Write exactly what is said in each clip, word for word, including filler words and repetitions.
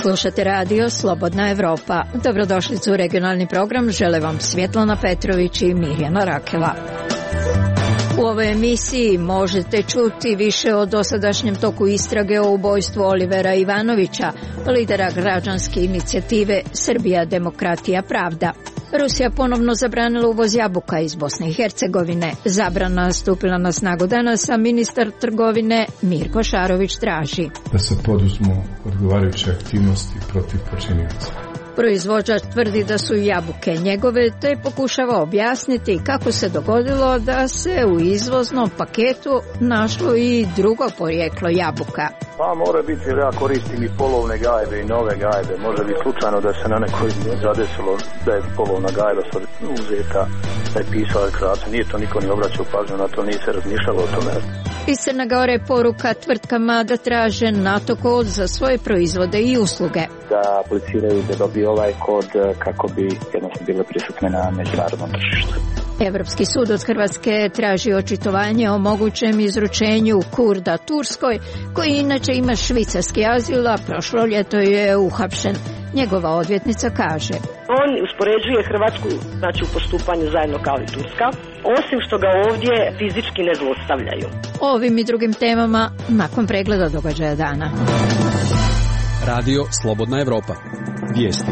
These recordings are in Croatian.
Slušate radio Slobodna Evropa. Dobrodošlicu u regionalni program. Žele vam Svjetlana Petrović i Mirjana Rakela. U ovoj emisiji možete čuti više o dosadašnjem toku istrage o ubojstvu Olivera Ivanovića, lidera građanske inicijative Srbija, demokratija, pravda. Rusija ponovno zabranila uvoz jabuka iz Bosne i Hercegovine. Zabrana stupila na snagu danas, a ministar trgovine Mirko Šarović traži da se poduzmu odgovarajuće aktivnosti protiv počinioca. Proizvođač tvrdi da su jabuke njegove, te pokušava objasniti kako se dogodilo da se u izvoznom paketu našlo i drugo porijeklo jabuka. Pa mora biti, jer ja koristim i polovne gajbe i nove gajbe. Može biti slučajno da se na nekoj zadesilo da je polovna gajba uzeta, da je pisao rekreaciju. Nije to niko ni obraćao pažnju na to, nije se razmišljalo o tome. Iz Crne Gore poruka tvrtkama da traže NATO kod za svoje proizvode i usluge. Da apliciraju da dobiju ovaj kod kako bi jednostavno bile prisutne na međunarodnom tržištu. Evropski sud od Hrvatske traži očitovanje o mogućem izručenju Kurda Turskoj, koji inače ima švicarski azil, a prošlo ljeto je uhapšen. Njegova odvjetnica kaže: on uspoređuje Hrvatsku, znači, u postupanju zajedno kao i Turska, osim što ga ovdje fizički ne zlostavljaju. O ovim i drugim temama nakon pregleda događaja dana. Radio Slobodna Evropa. Vijesti.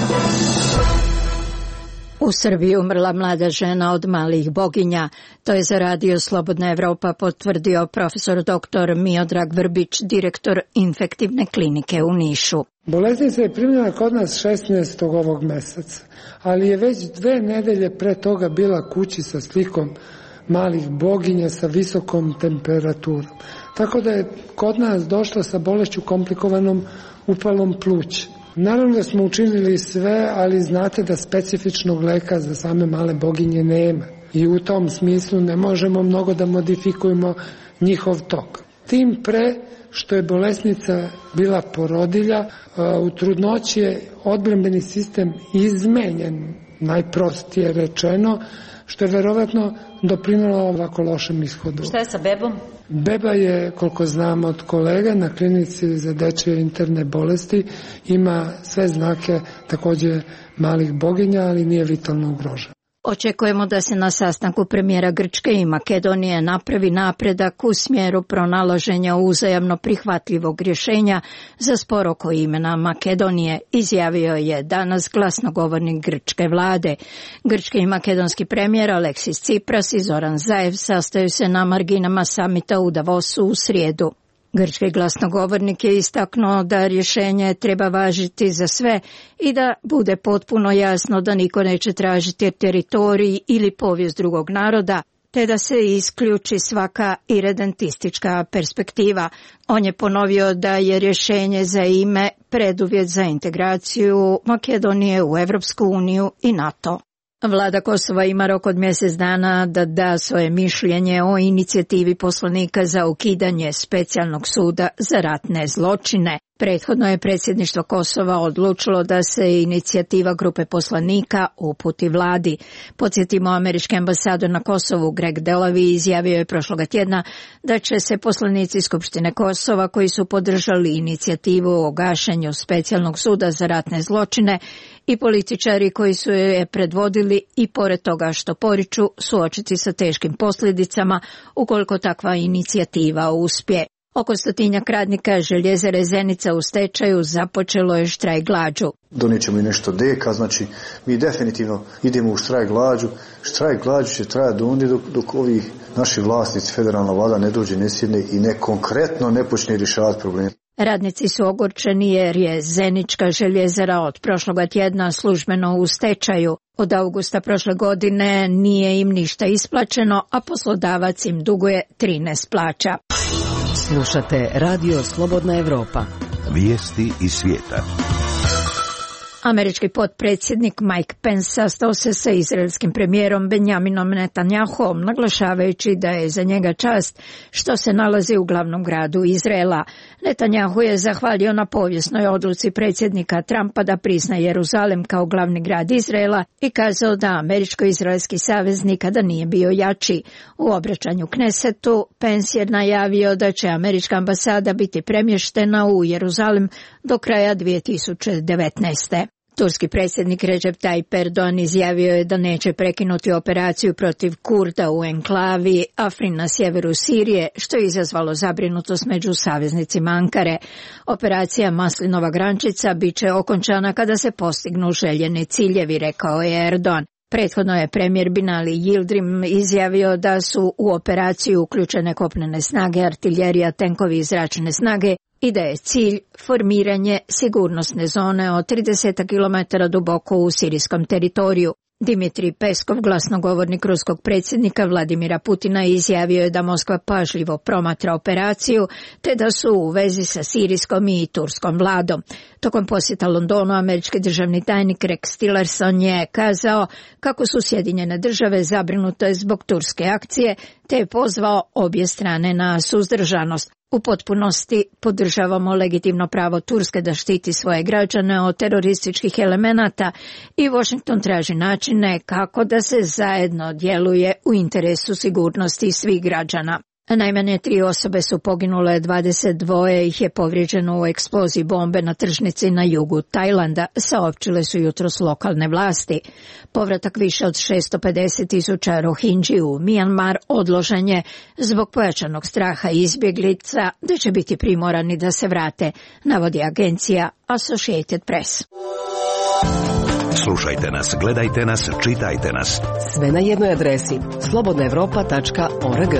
U Srbiji umrla mlada žena od malih boginja. To je za radio Slobodna Evropa potvrdio profesor doktor Miodrag Vrbić, direktor infektivne klinike u Nišu. Bolesnica je primljena kod nas šesnaestog ovog meseca, ali je već dve nedelje pre toga bila kući sa slikom malih boginja sa visokom temperaturom. Tako da je kod nas došla sa bolešću komplikovanom upalom pluća. Naravno da smo učinili sve, ali znate da specifičnog leka za same male boginje nema. I u tom smislu ne možemo mnogo da modifikujemo njihov tok. Tim pre što je bolesnica bila porodilja, u trudnoći je odbrambeni sistem izmenjen, najprostije rečeno, što je verovatno doprinalo ovako lošem ishodu. Šta je sa bebom? Beba je, koliko znam od kolega, na klinici za dečje interne bolesti, ima sve znake također malih boginja, ali nije vitalno ugrožena. Očekujemo da se na sastanku premijera Grčke i Makedonije napravi napredak u smjeru pronalaženja uzajamno prihvatljivog rješenja za spor oko imena Makedonije, izjavio je danas glasnogovornik grčke vlade. Grčki i makedonski premijer Aleksis Tsipras i Zoran Zaev sastaju se na marginama samita u Davosu u srijedu. Grčki glasnogovornik je istaknuo da rješenje treba važiti za sve i da bude potpuno jasno da niko neće tražiti teritorij ili povijest drugog naroda, te da se isključi svaka iredentistička perspektiva. On je ponovio da je rješenje za ime preduvjet za integraciju Makedonije u Evropsku uniju i NATO. Vlada Kosova ima rok od mjesec dana da da svoje mišljenje o inicijativi poslanika za ukidanje specijalnog suda za ratne zločine. Prethodno je predsjedništvo Kosova odlučilo da se inicijativa grupe poslanika uputi vladi. Podsjetimo, američki ambasador na Kosovu Greg Delavi izjavio je prošloga tjedna da će se poslanici Skupštine Kosova koji su podržali inicijativu o gašenju specijalnog suda za ratne zločine i političari koji su je predvodili i pored toga što poriču suočiti sa teškim posljedicama ukoliko takva inicijativa uspije. Oko stotinjak radnika željezare Zenica u stečaju započelo je štrajk glađu. Donijet ćemo i nešto deka, znači mi definitivno idemo u štrajk glađu. Štrajk glađu će trajati do onda dok, dok ovi naši vlasnici, federalna vlada ne dođe, ne sjedne i ne konkretno ne počne rješavati problem. Radnici su ogorčeni jer je Zenička željezara od prošloga tjedna službeno u stečaju. Od augusta prošle godine nije im ništa isplaćeno, a poslodavac im duguje trinaest plaća. Slušate Radio Slobodna Evropa. Vijesti iz svijeta. Američki potpredsjednik Mike Pence sastao se sa izraelskim premijerom Benjaminom Netanjahom, naglašavajući da je za njega čast što se nalazi u glavnom gradu Izraela. Netanjahu je zahvalio na povijesnoj odluci predsjednika Trumpa da prizna Jeruzalem kao glavni grad Izraela i kazao da američko-izraelski savez nikada nije bio jači. U obraćanju Knesetu Pence je najavio da će američka ambasada biti premještena u Jeruzalem do kraja dvije tisuće devetnaeste. Turski predsjednik Recep Tayyip Erdogan izjavio je da neće prekinuti operaciju protiv Kurda u enklavi Afrin na sjeveru Sirije, što je izazvalo zabrinutost među saveznicima Ankare. Operacija Maslinova grančica bit će okončana kada se postignu željeni ciljevi, rekao je Erdogan. Prethodno je premijer Binali Yildirim izjavio da su u operaciju uključene kopnene snage, artiljerija, tenkovi i zračne snage i da je cilj formiranje sigurnosne zone od trideset kilometara duboko u sirijskom teritoriju. Dimitrij Peskov, glasnogovornik ruskog predsjednika Vladimira Putina, izjavio je da Moskva pažljivo promatra operaciju, te da su u vezi sa sirijskom i turskom vladom. Tokom posjeta Londonu, američki državni tajnik Rex Tillerson je kazao kako su Sjedinjene države zabrinute zbog turske akcije, te je pozvao obje strane na suzdržanost. U potpunosti podržavamo legitimno pravo Turske da štiti svoje građane od terorističkih elemenata i Washington traži načine kako da se zajedno djeluje u interesu sigurnosti svih građana. Najmanje tri osobe su poginule, dvadeset dvoje ih je povrijeđeno u eksploziji bombe na tržnici na jugu Tajlanda, saopćile su jutros lokalne vlasti. Povratak više od šesto pedeset tisuća Rohingji u Mijanmar odložen je zbog pojačanog straha izbjeglica da će biti primorani da se vrate, navodi agencija Associated Press. Slušajte nas, gledajte nas, čitajte nas. Sve na jednoj adresi slobodna europa tačka org.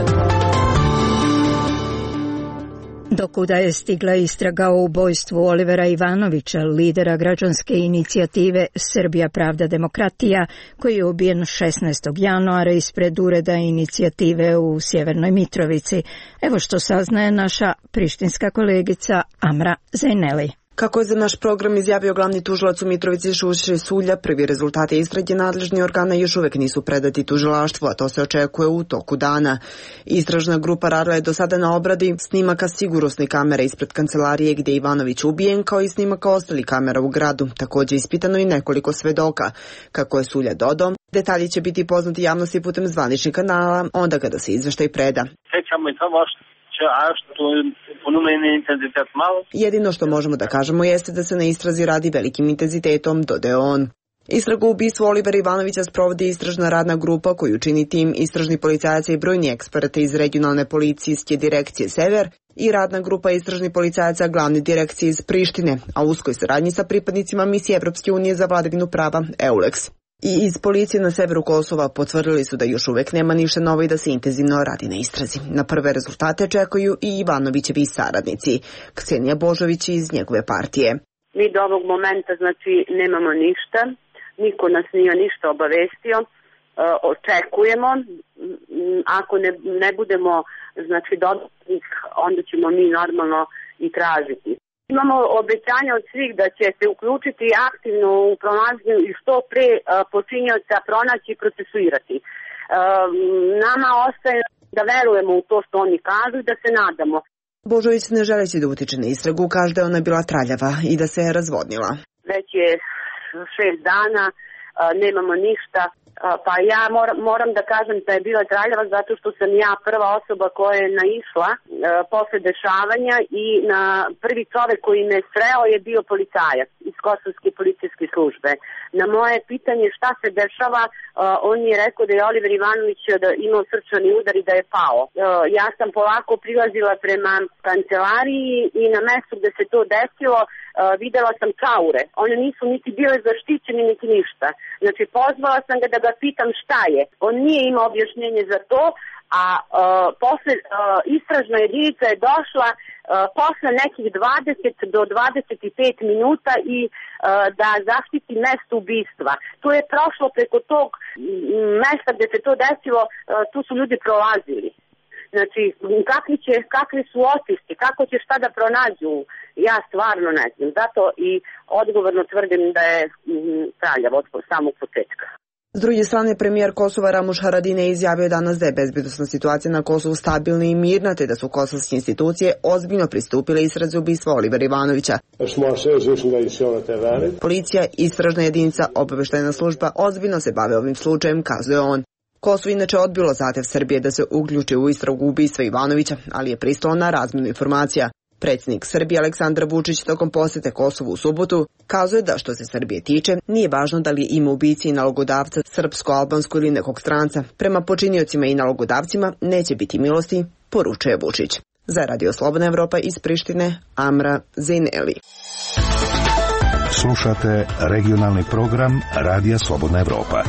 Dokuda je stigla istraga o ubojstvu Olivera Ivanovića, lidera građanske inicijative Srbija pravda demokratija, koji je ubijen šesnaestog januara ispred ureda inicijative u Sjevernoj Mitrovici. Evo što saznaje naša prištinska kolegica Amra Zajneli. Kako je za naš program izjavio glavni tužilac u Mitrovici Šuše Sulja, prvi rezultati istrage nadležni organa još uvek nisu predati tužilaštvu, a to se očekuje u toku dana. Istražna grupa radila je do sada na obradi snimaka sigurnosne kamere ispred kancelarije gdje je Ivanović ubijen, kao i snimaka ostalih kamera u gradu. Također ispitano i nekoliko svedoka. Kako je Sulja dodao, detalji će biti poznati javnosti putem zvaničnih kanala, onda kada se izveštaj preda. Jedino što možemo da kažemo jeste da se na istrazi radi velikim intenzitetom, dodao on. Istragu u ubistvu Olivera Ivanovića sprovodi istražna radna grupa koju čini tim istražni policajaca i brojni eksperti iz regionalne policijske direkcije Sever i radna grupa istražni policajaca glavne direkcije iz Prištine, a u uskoj saradnji sa pripadnicima misije Evropske unije za vladavinu prava EULEX. I iz policije na severu Kosova potvrdili su da još uvek nema ništa novo i da se intenzivno radi na istrazi. Na prve rezultate čekaju i Ivanovićevi saradnici. Ksenija Božović iz njegove partije. Mi do ovog momenta znači nemamo ništa, niko nas nije ništa obavestio, očekujemo, ako ne, ne budemo znači dodatnih, onda ćemo mi normalno i tražiti. Imamo obećanje od svih da će se uključiti aktivno u pronalaženju i što pre počinioca pronaći i procesuirati. Nama ostaje da verujemo u to što oni kažu i da se nadamo. Božović, ne želeći da utiče na istragu, kaže da ona bila traljava i da se je razvodnila. Već je šest dana, nemamo ništa. Pa ja moram, moram da kažem da je bila traljava zato što sam ja prva osoba koja je naišla e, posle dešavanja i na prvi čovek koji me sreo je bio policajac iz Kosovske policijske službe. Na moje pitanje šta se dešava, e, on je rekao da je Oliver Ivanović da imao srčani udar i da je pao. E, ja sam polako prilazila prema kancelariji i na mestu gde se to desilo e, videla sam čaure. One nisu niti bile zaštićene niti ništa. Znači pozvala sam ga da ga pitam šta je. On nije imao objašnjenje za to, a uh, posle uh, istražna jedinica je došla uh, posle nekih dvadeset do dvadeset pet minuta i uh, da zaštiti mesto ubistva. To je prošlo preko tog mesta gde se to desilo, uh, tu su ljudi prolazili. Znači, kakvi, će, kakvi su otisci, kako će šta da pronađu. Ja stvarno ne znam, zato i odgovorno tvrdim da je traljavo od samog početka. S druge strane, premijer Kosova Ramuš Haradinaj izjavio danas da je bezbednosna situacija na Kosovu stabilna i mirna, te da su kosovske institucije ozbiljno pristupile istrazi ubistva Olivera Ivanovića. Policija, istražna jedinica, obaveštajna služba ozbiljno se bave ovim slučajem, kazuje on. Kosovo inače odbilo zahtev Srbije da se uključi u istragu ubistva Ivanovića, ali je pristalo na razmjenu informacija. Predsjednik Srbije Aleksandar Vučić tokom posjete Kosovu u subotu kazuje da što se Srbije tiče nije važno da li ima ubici i nalogodavca srpsko, albansko ili nekog stranca. Prema počiniocima i nalogodavcima neće biti milosti, poručuje Vučić. Za Radio Slobodna Evropa iz Prištine, Amra Zineli. Slušate regionalni program Radija Slobodna Evropa.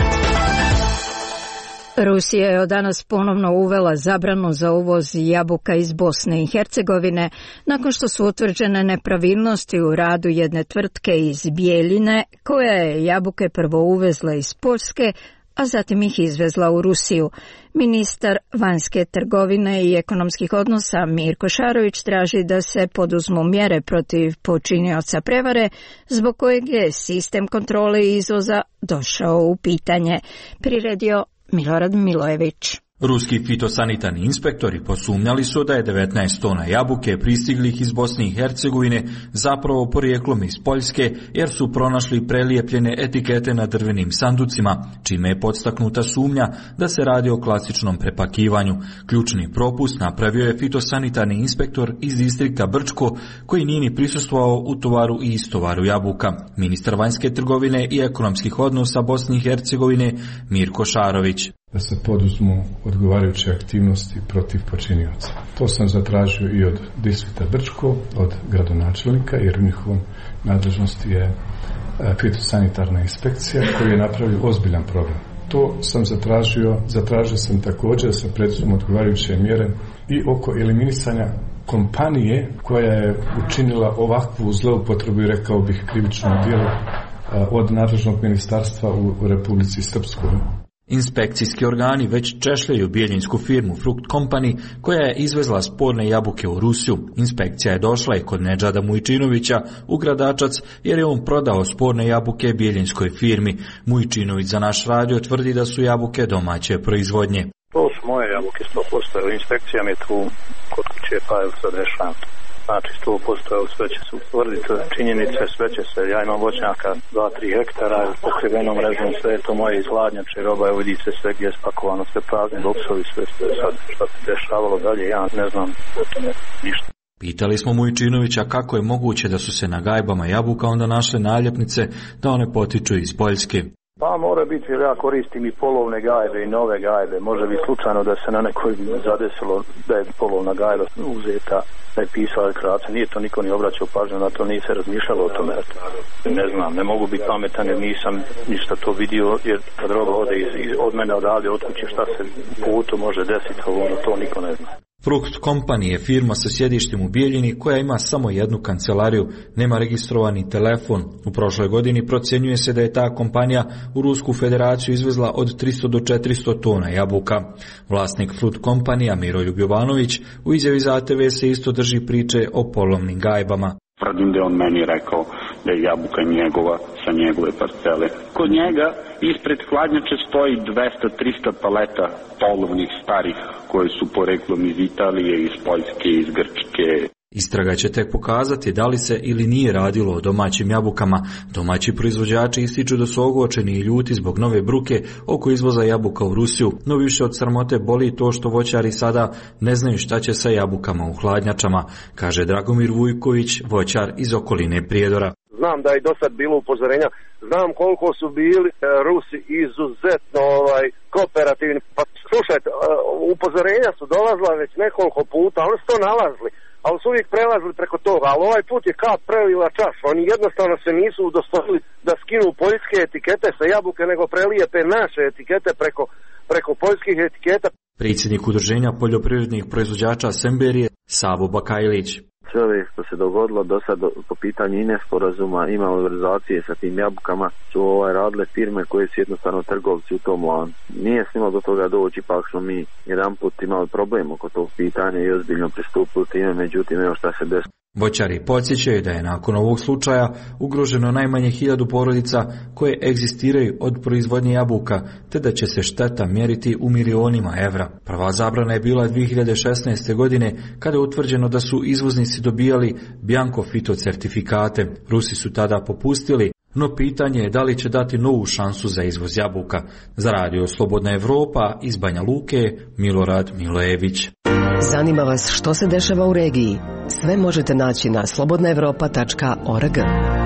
Rusija je od danas ponovno uvela zabranu za uvoz jabuka iz Bosne i Hercegovine nakon što su utvrđene nepravilnosti u radu jedne tvrtke iz Bijeljine koja je jabuke prvo uvezla iz Poljske, a zatim ih izvezla u Rusiju. Ministar vanjske trgovine i ekonomskih odnosa Mirko Šarović traži da se poduzmu mjere protiv počinioca prevare, zbog kojeg je sistem kontrole izvoza došao u pitanje. Priredio Milorad Milojević. Ruski fitosanitarni inspektori posumnjali su da je devetnaest tona jabuke pristiglih iz Bosne i Hercegovine zapravo porijeklom iz Poljske, jer su pronašli prelijepljene etikete na drvenim sanducima, čime je podstaknuta sumnja da se radi o klasičnom prepakivanju. Ključni propust napravio je fitosanitarni inspektor iz distrikta Brčko, koji nije ni prisustvovao u tovaru i istovaru jabuka. Ministar vanjske trgovine i ekonomskih odnosa Bosne i Hercegovine Mirko Šarović. Da se poduzmu odgovarajuće aktivnosti protiv počinioca. To sam zatražio i od distrikta Brčko, od gradonačelnika, jer u njihovom nadležnosti je fitosanitarna inspekcija koji je napravio ozbiljan problem. To sam zatražio, zatražio sam također da se preduzmu odgovarajuće mjere i oko eliminisanja kompanije koja je učinila ovakvu zloupotrebu i rekao bih krivično djelo od nadležnog ministarstva u Republici Srpskoj. Inspekcijski organi već češljaju bijeljinsku firmu Frukt Company koja je izvezla sporne jabuke u Rusiju. Inspekcija je došla i kod Nedžada Mujčinovića u Gradačac jer je on prodao sporne jabuke bijeljinskoj firmi. Mujčinović za naš radio tvrdi da su jabuke domaće proizvodnje. To su moje jabuke sto posto, inspekcija mi je tu kod kuće, pa je sad rešavam. Znači sto posto, sve će se utvrditi činjenice, sve će se, ja imam voćnjaka dva tri hektara, pokrivenom mrežom, sve je to moje iz hladnjače, roba je, vidi se sve gdje je spakovano, sve prazni boksovi, sve, sve sad šta se dešavalo dalje, ja ne znam o tome ništa. Pitali smo Mujčinovića kako je moguće da su se na gajbama jabuka onda našle naljepnice da one potiču iz Poljske. Pa mora biti, jer ja koristim i polovne gajbe i nove gajbe. Može biti slučajno da se na nekoj zadesilo da je polovna gajba uzeta, da je pisala kraca. Nije to niko ni obraćao pažnju na to, nije se razmišljalo o tome. Ne znam, ne mogu biti pametan jer nisam ništa to vidio, jer kad roba ode iz, iz, od mene odavde od kuće šta se putu može desiti, ono to niko ne zna. Frukt Company je firma sa sjedištem u Bijeljini koja ima samo jednu kancelariju, nema registrovani telefon. U prošloj godini procjenjuje se da je ta kompanija u Rusku federaciju izvezla od tristo do četiristo tona jabuka. Vlasnik Frukt Company, Miroljub Jovanović, u izjavi za A T V se isto drži priče o polovnim gajbama. Tvrdim da je on meni rekao da je jabuka njegova sa njegove parcele. Kod njega ispred hladnjače stoji dvesta do trista paleta polovnih starih koje su poreklom iz Italije, iz Poljske, iz Grčke. Istraga će tek pokazati da li se ili nije radilo o domaćim jabukama. Domaći proizvođači ističu da su ogorčeni i ljuti zbog nove bruke oko izvoza jabuka u Rusiju, no više od sramote boli to što voćari sada ne znaju šta će sa jabukama u hladnjačama, kaže Dragomir Vujković, voćar iz okoline Prijedora. Znam da je do sad bilo upozorenja, znam koliko su bili e, Rusi izuzetno ovaj, kooperativni. Pa slušajte, e, upozorenja su dolazila već nekoliko puta, oni su to nalazili, ali su uvijek prelazili preko toga, ali ovaj put je kap prelila čašu. Oni jednostavno se nisu udostojili da skinu poljske etikete sa jabuke, nego prelijepe naše etikete preko, preko poljskih etiketa. Predsjednik udruženja poljoprivrednih proizvođača Semberije Savo Bakajlić. sve ove što se dogodilo do sad po pitanju i nesporazuma i malverzacije sa tim jabukama su ovaj radile firme koje su jednostavno trgovci u tom lancu. Nije smjelo do toga doći, pa smo mi jedan put imali problem oko tog pitanja i ozbiljno pristupili time, međutim evo šta se desilo. Voćari podsjećaju da je nakon ovog slučaja ugroženo najmanje hiljadu porodica koje egzistiraju od proizvodnje jabuka, te da će se šteta mjeriti u milionima evra. Prva zabrana je bila dvije hiljade šesnaeste. godine kada je utvrđeno da su izvoznici dobijali bianco fitocertifikate. Rusi su tada popustili, no pitanje je da li će dati novu šansu za izvoz jabuka. Za radio Slobodna Evropa iz Banja Luke, Milorad Milojević. Zanima vas što se dešava u regiji? Sve možete naći na slobodna evropa tačka org.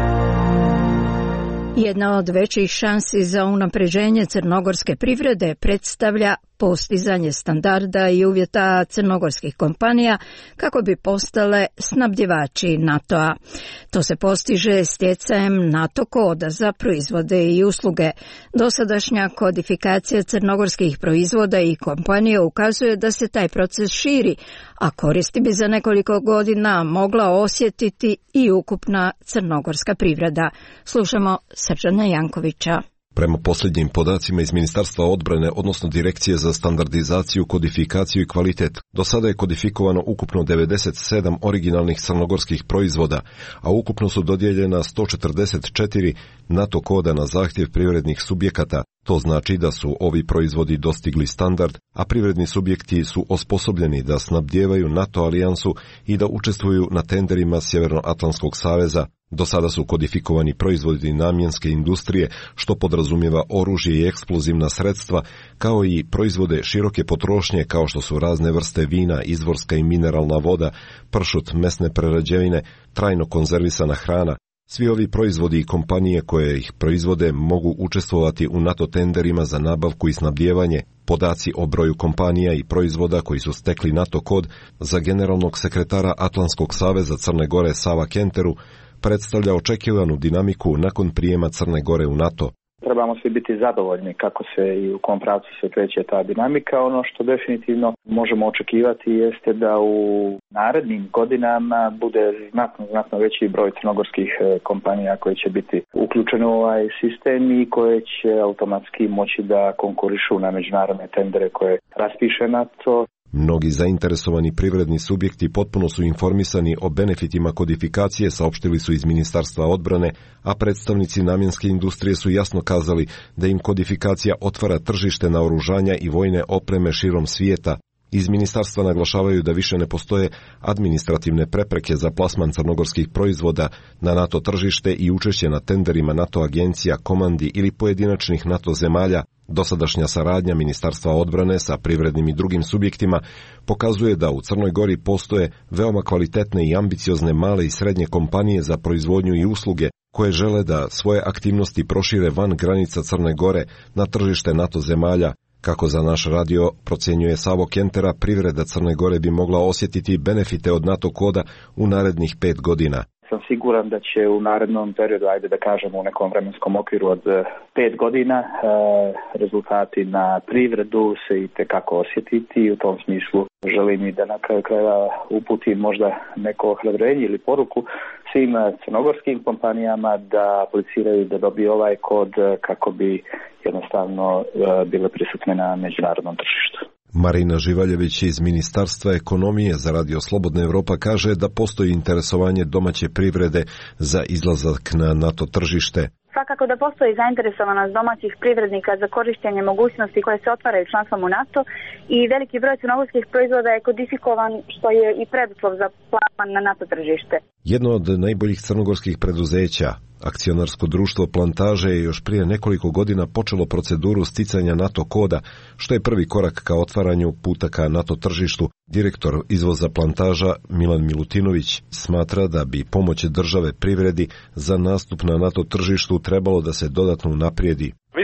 Jedna od većih šansi za unapređenje crnogorske privrede predstavlja postizanje standarda i uvjeta crnogorskih kompanija kako bi postale snabdjevači NATO-a. To se postiže stjecajem NATO koda za proizvode i usluge. Dosadašnja kodifikacija crnogorskih proizvoda i kompanija ukazuje da se taj proces širi, a koristi bi za nekoliko godina mogla osjetiti i ukupna crnogorska privreda. Slušamo Srđana Jankovića. Prema posljednjim podacima iz Ministarstva odbrane, odnosno Direkcije za standardizaciju, kodifikaciju i kvalitet, do sada je kodifikovano ukupno devedeset sedam originalnih crnogorskih proizvoda, a ukupno su dodijeljena sto četrdeset četiri NATO koda na zahtjev privrednih subjekata. To znači da su ovi proizvodi dostigli standard, a privredni subjekti su osposobljeni da snabdijevaju NATO alijansu i da učestvuju na tenderima Sjevernoatlantskog saveza. Do sada su kodifikovani proizvodi namjenske industrije, što podrazumijeva oružje i eksplozivna sredstva, kao i proizvode široke potrošnje kao što su razne vrste vina, izvorska i mineralna voda, pršut, mesne prerađevine, trajno konzervisana hrana. Svi ovi proizvodi i kompanije koje ih proizvode mogu učestvovati u NATO tenderima za nabavku i snabdijevanje. Podaci o broju kompanija i proizvoda koji su stekli NATO kod za generalnog sekretara Atlantskog saveza Crne Gore Sava Kenteru predstavlja očekivanu dinamiku nakon prijema Crne Gore u NATO. Trebamo svi biti zadovoljni kako se i u kom pravcu se kreće ta dinamika. Ono što definitivno možemo očekivati jeste da u narednim godinama bude znatno, znatno veći broj crnogorskih kompanija koje će biti uključene u ovaj sistem i koje će automatski moći da konkurišu na međunarodne tendere koje raspiše NATO. Mnogi zainteresovani privredni subjekti potpuno su informisani o benefitima kodifikacije, saopštili su iz Ministarstva odbrane, a predstavnici namjenske industrije su jasno kazali da im kodifikacija otvara tržište naoružanja i vojne opreme širom svijeta. Iz ministarstva naglašavaju da više ne postoje administrativne prepreke za plasman crnogorskih proizvoda na NATO tržište i učešće na tenderima NATO agencija, komandi ili pojedinačnih NATO zemalja. Dosadašnja saradnja Ministarstva odbrane sa privrednim i drugim subjektima pokazuje da u Crnoj Gori postoje veoma kvalitetne i ambiciozne male i srednje kompanije za proizvodnju i usluge koje žele da svoje aktivnosti prošire van granica Crne Gore na tržište NATO zemalja. Kako za naš radio procjenjuje Savo Kentera, privreda Crne Gore bi mogla osjetiti benefite od NATO koda u narednih pet godina. Sam siguran da će u narednom periodu, ajde da kažemo u nekom vremenskom okviru od pet godina, e, rezultati na privredu se i tekako osjetiti i u tom smislu želim i da na kraju krajeva uputim možda neko ohrabrenje ili poruku svim crnogorskim kompanijama da apliciraju da dobiju ovaj kod kako bi jednostavno e, bile prisutne na međunarodnom tržištu. Marina Živaljević iz Ministarstva ekonomije za Radio Slobodna Evropa kaže da postoji interesovanje domaće privrede za izlazak na NATO tržište. Svakako da postoji zainteresovanost domaćih privrednika za korištenje mogućnosti koje se otvaraju članstvom u NATO i veliki broj crnogorskih proizvoda je kodifikovan, što je i preduslov za plasman na NATO tržište. Jedno od najboljih crnogorskih preduzeća, akcionarsko društvo Plantaže, je još prije nekoliko godina počelo proceduru sticanja NATO koda, što je prvi korak ka otvaranju puta ka NATO tržištu. Direktor izvoza Plantaža Milan Milutinović smatra da bi pomoć države privredi za nastup na NATO tržištu trebalo da se dodatno unaprijedi. Mi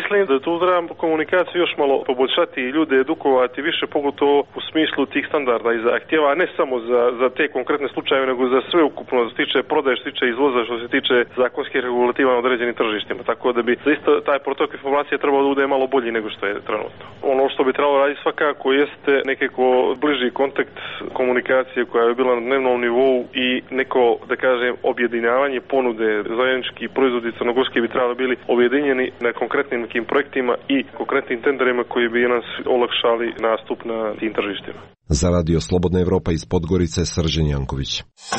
Mislim da tu treba komunikaciju još malo poboljšati i ljude edukovati više, pogotovo u smislu tih standarda i zahtjeva, ne samo za, za te konkretne slučajeve, nego za sve ukupno, što se tiče prodaje, što se tiče izvoza, što se tiče zakonskih regulativa na određenim tržištima. Tako da bi zaista taj protok informacije trebao da bude malo bolji nego što je trenutno. Ono što bi trebalo raditi svakako jeste nekako bliži kontakt komunikacije koja je bila na dnevnom nivou i neko, da kažem, objedinjavanje ponude. Zajednički proizvodi crnogorski bi trebali bili objedinjeni na konkretnim nekim projektima i konkretnim tenderima koji bi nas olakšali nastup na tim tržištima. Za Radio Slobodna Evropa iz Podgorice, Srđan Janković.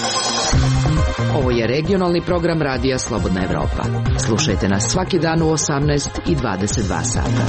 Ovo je regionalni program Radija Slobodna Evropa. Slušajte nas svaki dan u osamnaest i dvadeset dva sata.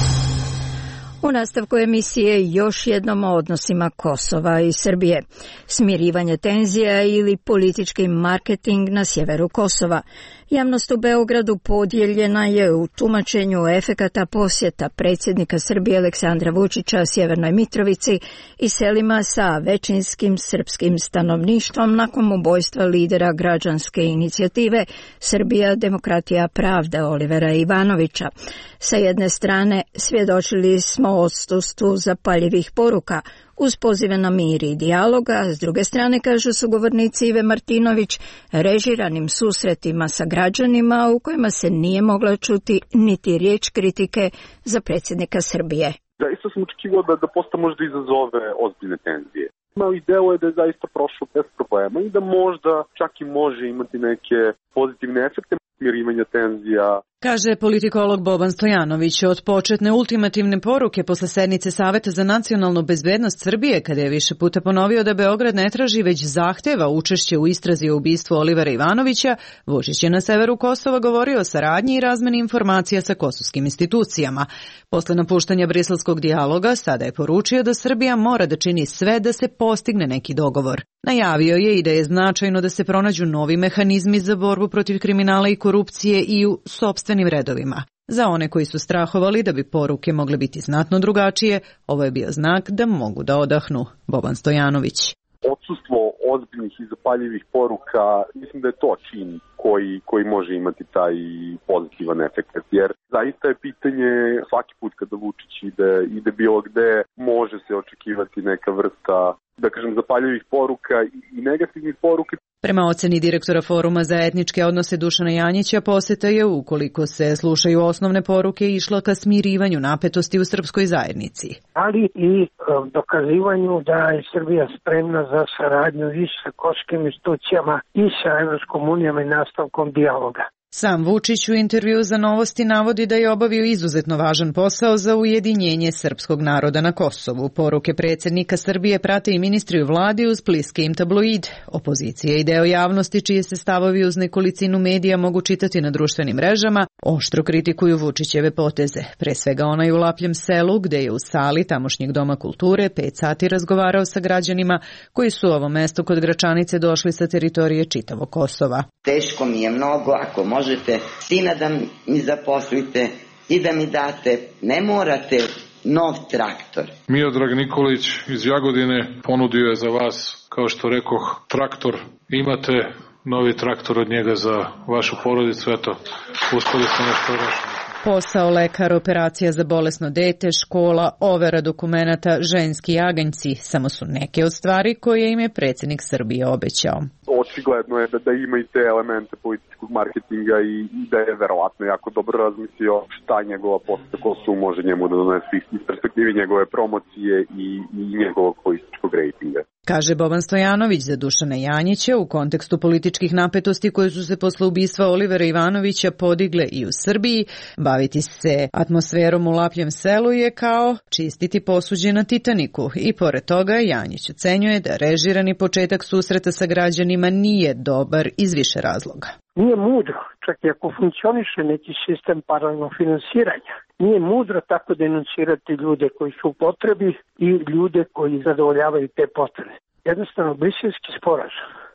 U nastavku emisije još jednom o odnosima Kosova i Srbije. Smirivanje tenzija ili politički marketing na sjeveru Kosova. Javnost u Beogradu podijeljena je u tumačenju efekata posjeta predsjednika Srbije Aleksandra Vučića Sjevernoj Mitrovici i selima sa većinskim srpskim stanovništvom nakon ubojstva lidera građanske inicijative Srbija, demokratija, pravda Olivera Ivanovića. Sa jedne strane svjedočili smo odsustvu zapaljivih poruka uz pozive na mir i dijaloga, a s druge strane, kažu sugovornici Ive Martinović, režiranim susretima sa građanima u kojima se nije mogla čuti niti riječ kritike za predsjednika Srbije. Zaista sam očekivao da, da posta možda izazove ozbiljne tenzije. Ali deo je da je zaista prošlo bez problema i da možda čak i može imati neke pozitivne efekte smirivanja tenzija. Kaže politikolog Boban Stojanović. Od početne ultimativne poruke posle sednice Saveta za nacionalnu bezbednost Srbije, kada je više puta ponovio da Beograd ne traži već zahteva učešće u istrazi o ubistvu Olivera Ivanovića, Vučić je na severu Kosova govorio o saradnji i razmeni informacija sa kosovskim institucijama. Posle napuštanja briselskog dijaloga, sada je poručio da Srbija mora da čini sve da se postigne neki dogovor. Najavio je i da je značajno da se pronađu novi mehanizmi za borbu protiv kriminala i korupcije i u sopstvenim redovima. Za one koji su strahovali da bi poruke mogle biti znatno drugačije, ovo je bio znak da mogu da odahnu. Boban Stojanović. Odsustvo ozbiljnih i zapaljivih poruka, mislim da je to čin koji, koji može imati taj pozitivan efekt, jer zaista je pitanje svaki put kada Vučić ide, ide bilo gde, može se očekivati neka vrsta, da kažem, zapaljivih poruka i negativnih poruka. Prema oceni direktora Foruma za etničke odnose Dušana Janjića, poseta je, ukoliko se slušaju osnovne poruke, išla ka smirivanju napetosti u srpskoj zajednici. Ali i dokazivanju da je Srbija spremna za saradnju i sa kosovskim institucijama i sa Evropskom unijom i nastavkom dijaloga. Sam Vučić u intervju za Novosti navodi da je obavio izuzetno važan posao za ujedinjenje srpskog naroda na Kosovu. Poruke predsjednika Srbije prate i ministri u vladi uz bliske im tabloid. Opozicija i deo javnosti, čije se stavovi uz nekolicinu medija mogu čitati na društvenim mrežama, oštro kritikuju Vučićeve poteze. Pre svega onaj u Lapljem selu, gde je u sali tamošnjeg doma kulture pet sati razgovarao sa građanima koji su u ovo mesto kod Gračanice došli sa teritorije čitavog Kosova. Teško mi je mnogo, ako možete sina da mi zaposlite i da mi date, ne morate nov traktor. Miodrag Nikolić iz Jagodine ponudio je za vas, kao što rekoh, traktor. Imate novi traktor od njega za vašu porodicu, eto, uspeli smo nešto rešiti. Posao lekar, operacija za bolesno dete, škola, overa dokumenata, ženski aganjci, samo su neke od stvari koje im je predsjednik Srbije obećao. Očigledno je da, da ima i te elemente političkog marketinga i, i da je verovatno jako dobro razmislio šta njegova poseta Kosovu može njemu da donese iz perspektive njegove promocije i, i njegovog političkog rejtinga. Kaže Boban Stojanović za Dušana Janjića, u kontekstu političkih napetosti koje su se posle ubistva Olivera Ivanovića podigle i u Srbiji, baviti se atmosferom u Lapljem selu je kao čistiti posuđe na Titaniku i pored toga Janjić ocenjuje da režirani početak susreta sa građanima nije dobar iz više razloga. Nije mudro, čak i ako funkcioniše neki sistem paralelnog finansiranja. Nije mudro tako denuncirati ljude koji su u potrebi i ljude koji zadovoljavaju te potrebe. Jednostavno, Briselski sporazum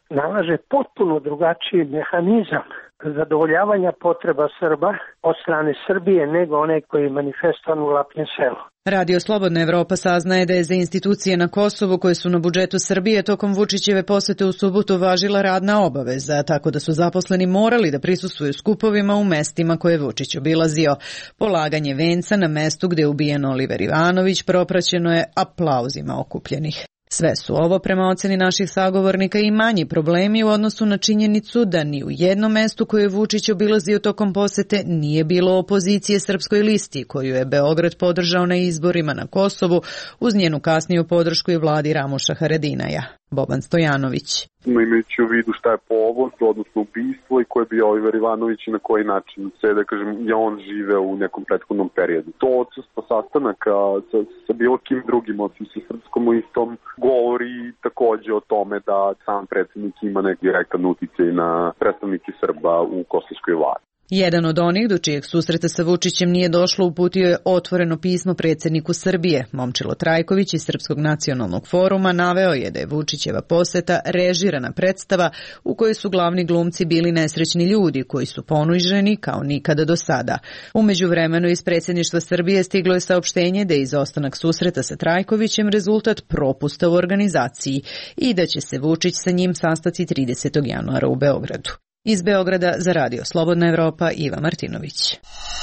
nalaže potpuno drugačiji mehanizam zadovoljavanja potreba Srba od strane Srbije nego one koji je manifestovan u Lapnjem selu. Radio Slobodna Evropa saznaje da je za institucije na Kosovu koje su na budžetu Srbije tokom Vučićeve posete u subotu važila radna obaveza, tako da su zaposleni morali da prisustvuju skupovima u mestima koje je Vučić obilazio. Polaganje venca na mestu gde je ubijen Oliver Ivanović propraćeno je aplauzima okupljenih. Sve su ovo, prema oceni naših sagovornika, i manji problemi u odnosu na činjenicu da ni u jednom mestu koje je Vučić obilazio tokom posete nije bilo opozicije Srpskoj listi, koju je Beograd podržao na izborima na Kosovu uz njenu kasniju podršku i vladi Ramuša Haradinaja. Boban Stojanović. Imajući u vidu šta je povod, odnosno ubistvo i ko je bio Oliver Ivanović i na koji način se, da kažem, je on živeo u nekom prethodnom periodu. To odsustvo sastanaka sa, sa bilo kim drugim, osim sa Srpskom listom, govori takođe o tome da sam predsjednik ima neki direktan uticaj na predstavnike Srba u kosovskoj vladi. Jedan od onih do čijeg susreta sa Vučićem nije došlo uputio je otvoreno pismo predsjedniku Srbije. Momčilo Trajković iz Srpskog nacionalnog foruma naveo je da je Vučićeva poseta režirana predstava u kojoj su glavni glumci bili nesrećni ljudi koji su ponuđeni kao nikada do sada. U međuvremenu iz predsjedništva Srbije stiglo je saopštenje da je izostanak susreta sa Trajkovićem rezultat propusta u organizaciji i da će se Vučić sa njim sastati tridesetog januara u Beogradu. Iz Beograda za Radio Slobodna Evropa, Iva Martinović.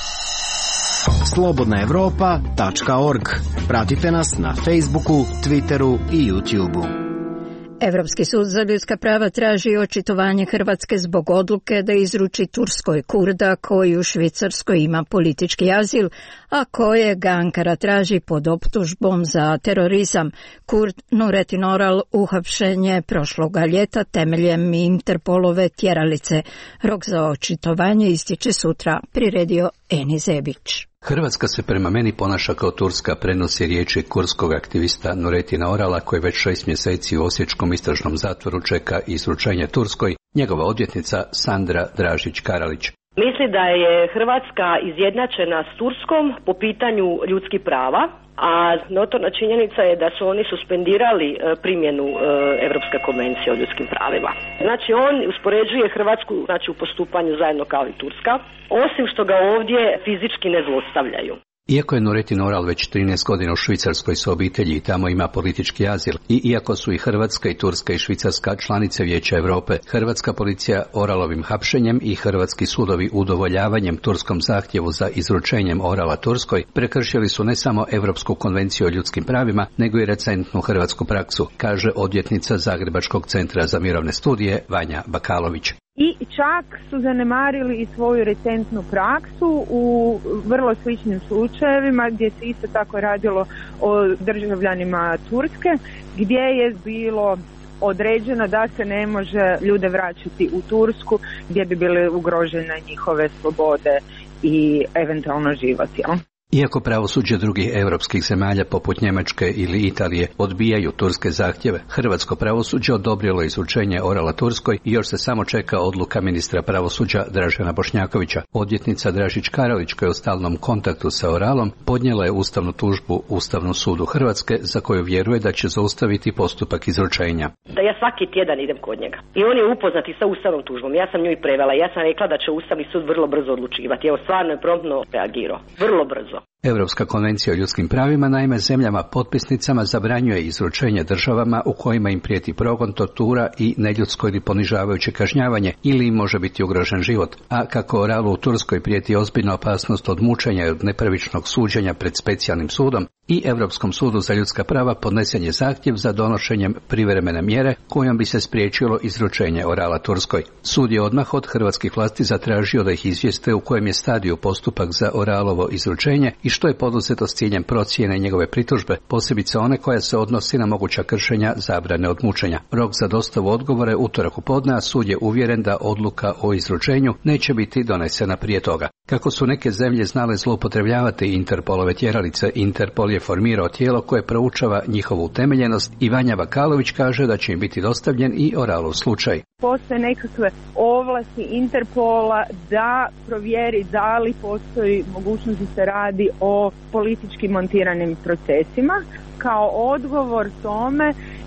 slobodna evropa tačka org. Pratite nas na Facebooku, Twitteru i YouTubeu. Evropski sud za ljudska prava traži očitovanje Hrvatske zbog odluke da izruči Turskoj Kurda koji u Švicarskoj ima politički azil, a kojeg Ankara traži pod optužbom za terorizam. Kurd Nurettin Oral uhapšen je prošloga ljeta temeljem Interpolove tjeralice. Rok za očitovanje ističe sutra, priredio Eni Zebić. Hrvatska se prema meni ponaša kao Turska, prenosi riječi kurdskog aktivista Nurettina Orala koji već šest mjeseci u osječkom istražnom zatvoru čeka izručenje Turskoj, njegova odvjetnica Sandra Dražić-Karalić. Misli da je Hrvatska izjednačena s Turskom po pitanju ljudskih prava, a notorna činjenica je da su oni suspendirali primjenu Europske konvencije o ljudskim pravima. Znači on uspoređuje Hrvatsku znači u postupanju zajedno kao i Turska, osim što ga ovdje fizički ne zlostavljaju. Iako je Nurettin Oral već trinaest godina u Švicarskoj sa obitelji i tamo ima politički azil, i iako su i Hrvatska i Turska i Švicarska članice Vijeća Europe, hrvatska policija Oralovim hapšenjem i hrvatski sudovi udovoljavanjem turskom zahtjevu za izručenjem Orala Turskoj prekršili su ne samo Europsku konvenciju o ljudskim pravima, nego i recentnu hrvatsku praksu, kaže odvjetnica Zagrebačkog centra za mirovne studije Vanja Bakalović. I čak su zanemarili i svoju recentnu praksu u vrlo sličnim slučajevima gdje se isto tako radilo o državljanima Turske, gdje je bilo određeno da se ne može ljude vraćati u Tursku gdje bi bile ugrožene njihove slobode i eventualno život. Jel? Iako pravosuđe drugih europskih zemalja poput Njemačke ili Italije odbijaju turske zahtjeve, hrvatsko pravosuđe odobrilo izručenje Orala Turskoj i još se samo čeka odluka ministra pravosuđa Dražena Bošnjakovića. Odvjetnica Dražić-Karalić, koja je u stalnom kontaktu sa Oralom, podnijela je ustavnu tužbu Ustavnom sudu Hrvatske za koju vjeruje da će zaustaviti postupak izručenja. Da ja svaki tjedan idem kod njega i on je upoznat i sa ustavnom tužbom. Ja sam nju i prevela. Ja sam rekla da će Ustavni sud vrlo brzo odlučivati. Evo, stvarno je promptno reagirao. Vrlo brzo. Europska konvencija o ljudskim pravima naime zemljama potpisnicama zabranjuje izručenje državama u kojima im prijeti progon, tortura i neljudsko ili ponižavajuće kažnjavanje ili im može biti ugrožen život, a kako Oralu u Turskoj prijeti ozbiljna opasnost od mučenja i od nepravičnog suđenja pred specijalnim sudom, i Europskom sudu za ljudska prava podnesen je zahtjev za donošenjem privremene mjere kojom bi se spriječilo izručenje Orala Turskoj. Sud je odmah od hrvatskih vlasti zatražio da ih izvijeste u kojem je stadiju postupak za Oralovo izručenje i što je poduzeto s ciljem procjene njegove pritužbe, posebice one koja se odnosi na moguća kršenja zabrane od mučenja. Rok za dostavu odgovore utorak u podne, a sud je uvjeren da odluka o izručenju neće biti donesena prije toga. Kako su neke zemlje znale zloupotrebljavati Interpolove tjeralice, Interpol je formirao tijelo koje proučava njihovu utemeljenost i Vanja Bakalović kaže da će im biti dostavljen i Oralov slučaj. Postoje nekakve ovlasti Interpola da provjeri da li postoji mogućnost da se radi o politički montiranim procesima. Kao odgovor tome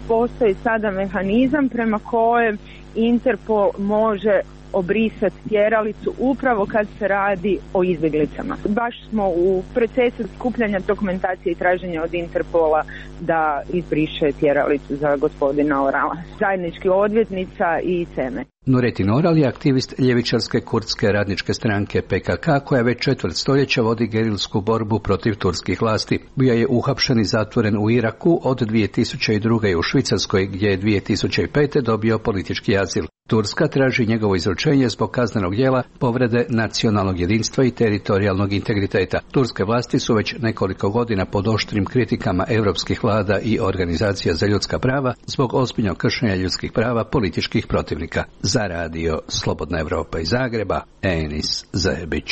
postoji sada mehanizam prema kojem Interpol može obrisati tjeralicu upravo kad se radi o izbjeglicama. Baš smo u procesu skupljanja dokumentacije i traženja od Interpola da izbriše tjeralicu za gospodina Orala. Zajednički odvjetnica i Ceme. Nurettin Oral je aktivist ljevičarske kurdske radničke stranke P K K koja već četvrt stoljeća vodi gerilsku borbu protiv turskih vlasti. Bio je uhapšen i zatvoren u Iraku od dvije tisuće druge. i u Švicarskoj gdje je dvije tisuće pete. dobio politički azil. Turska traži njegovo izručenje zbog kaznenog djela povrede nacionalnog jedinstva i teritorijalnog integriteta. Turske vlasti su već nekoliko godina pod oštrim kritikama europskih vlada i organizacija za ljudska prava zbog ozbiljnog kršenja ljudskih prava političkih protivnika. Za radio Slobodna Evropa iz Zagreba, Enis Zajebić.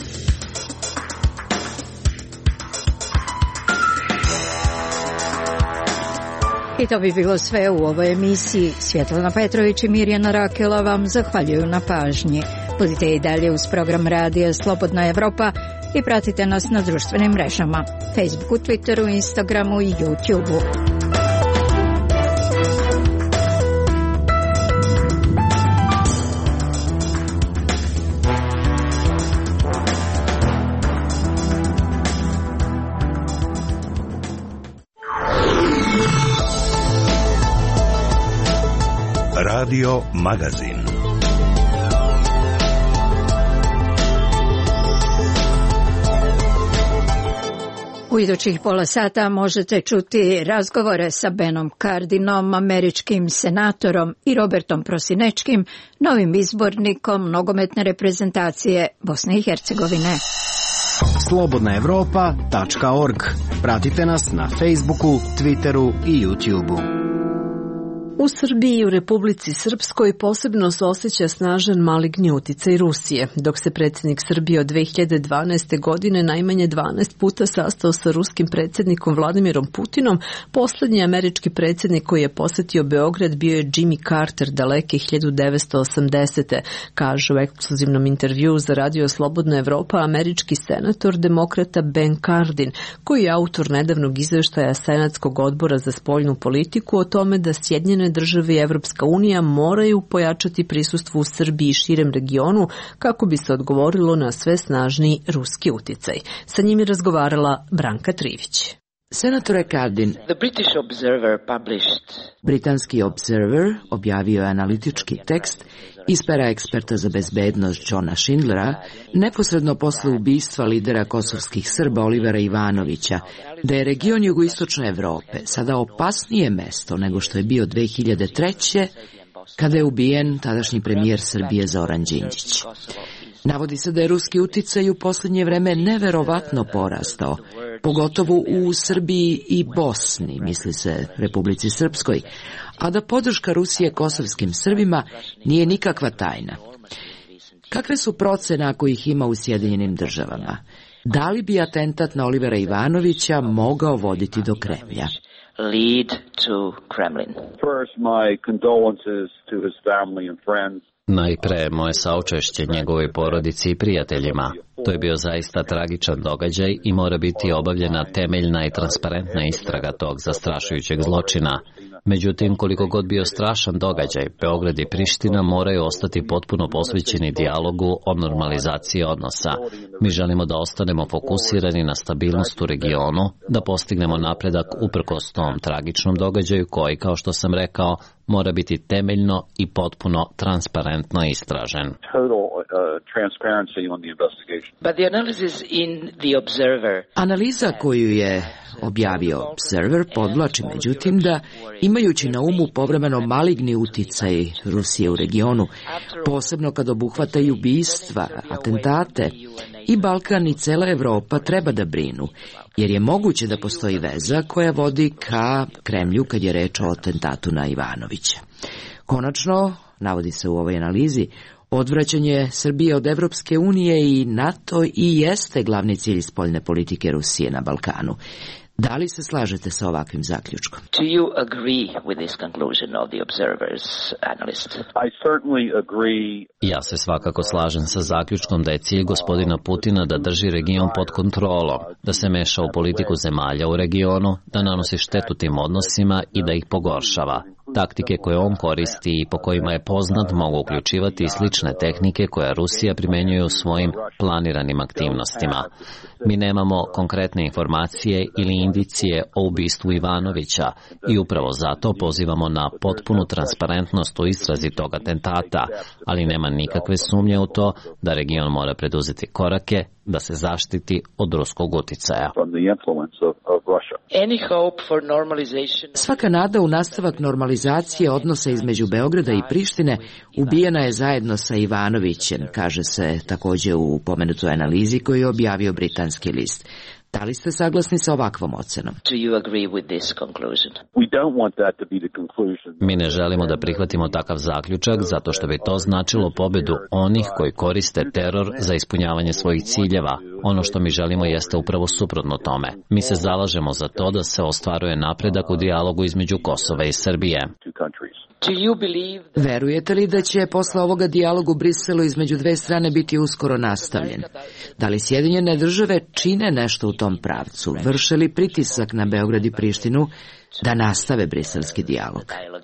I to bi bilo sve u ovoj emisiji. Svjetlana Petrović i Mirjana Rakela vam zahvaljuju na pažnji. Budite i dalje uz program radija Slobodna Evropa i pratite nas na društvenim mrežama, Facebooku, Twitteru, Instagramu i YouTubeu. Radio Magazin. U idućih pola sata možete čuti razgovore sa Benom Cardinom, američkim senatorom, i Robertom Prosinečkim, novim izbornikom nogometne reprezentacije Bosne i Hercegovine. slobodna evropa tačka org. Pratite nas na Facebooku, Twitteru i YouTubeu. U Srbiji i u Republici Srpskoj posebno se osjeća snažan maligni uticaj Rusije. Dok se predsjednik Srbije od dve hiljade dvanaeste. godine najmanje dvanaest puta sastao sa ruskim predsjednikom Vladimirom Putinom, posljednji američki predsjednik koji je posjetio Beograd bio je Jimmy Carter daleke hiljadu devetsto osamdesete. Kaže u ekskluzivnom intervjuu za radio Slobodna Evropa američki senator demokrata Ben Cardin, koji je autor nedavnog izveštaja Senatskog odbora za spoljnu politiku o tome da Sjedinjene države i Evropska unija moraju pojačati prisustvo u Srbiji i širem regionu kako bi se odgovorilo na sve snažniji ruski uticaj. Sa njim je razgovarala Branka Trivić. Senatore Cardin, The British Observer published. Britanski Observer objavio je analitički tekst iz pera eksperta za bezbednost Johna Schindlera neposredno posle ubistva lidera kosovskih Srba Olivera Ivanovića, da je region jugoistočne Evrope sada opasnije mesto nego što je bio dve hiljade treće. kada je ubijen tadašnji premijer Srbije Zoran Đinđić. Navodi se da je ruski uticaj u posljednje vreme neverovatno porastao, pogotovo u Srbiji i Bosni, misli se Republici Srpskoj, a da podrška Rusije kosovskim Srbima nije nikakva tajna. Kakve su procene ako ih ima u Sjedinjenim državama? Da li bi atentat na Olivera Ivanovića mogao voditi do Kremlja? Lead to Kremlin. First, my condolences to his family and friends. Najpre moje saučešće njegovoj porodici i prijateljima. To je bio zaista tragičan događaj i mora biti obavljena temeljna i transparentna istraga tog zastrašujućeg zločina. Međutim, koliko god bio strašan događaj, Beograd i Priština moraju ostati potpuno posvećeni dijalogu o normalizaciji odnosa. Mi želimo da ostanemo fokusirani na stabilnost u regionu, da postignemo napredak uprkos tom tragičnom događaju koji, kao što sam rekao, mora biti temeljno i potpuno transparentno istražen. But the analysis in the Observer. Analiza koju je objavio Observer podvlači međutim da, imajući na umu povremeno maligni uticaj Rusije u regionu, posebno kad obuhvataju ubistva, atentate, i Balkan i cela Evropa treba da brinu, jer je moguće da postoji veza koja vodi ka Kremlju kad je reč o atentatu na Ivanovića. Konačno, navodi se u ovoj analizi, odvraćanje Srbije od Evropske unije i NATO i jeste glavni cilj spoljne politike Rusije na Balkanu. Da li se slažete sa ovakvim zaključkom? Do you agree with this conclusion of the observers, analyst? I certainly agree. Ja se svakako slažem sa zaključkom da je cilj gospodina Putina da drži region pod kontrolom, da se meša u politiku zemalja u regionu, da nanosi štetu tim odnosima i da ih pogoršava. Taktike koje on koristi i po kojima je poznat mogu uključivati i slične tehnike koje Rusija primenjuje u svojim planiranim aktivnostima. Mi nemamo konkretne informacije ili indicije o ubistvu Ivanovića i upravo zato pozivamo na potpunu transparentnost u istrazi tog atentata, ali nema nikakve sumnje u to da region mora preduzeti korake da se zaštiti od ruskog uticaja. Svaka nada u nastavak normalizacije odnosa između Beograda i Prištine ubijena je zajedno sa Ivanovićem, kaže se takođe u pomenutoj analizi koju je objavio britanski list. Da li ste saglasni sa ovakvom ocenom? Mi ne želimo da prihvatimo takav zaključak zato što bi to značilo pobedu onih koji koriste teror za ispunjavanje svojih ciljeva. Ono što mi želimo jeste upravo suprotno tome. Mi se zalažemo za to da se ostvaruje napredak u dijalogu između Kosova i Srbije. Verujete li da će posle ovoga dijalog u Briselu između dve strane biti uskoro nastavljen? Da li Sjedinjene države čine nešto u tom pravcu? Vrše li pritisak na Beograd i Prištinu da nastave briselski dijalog?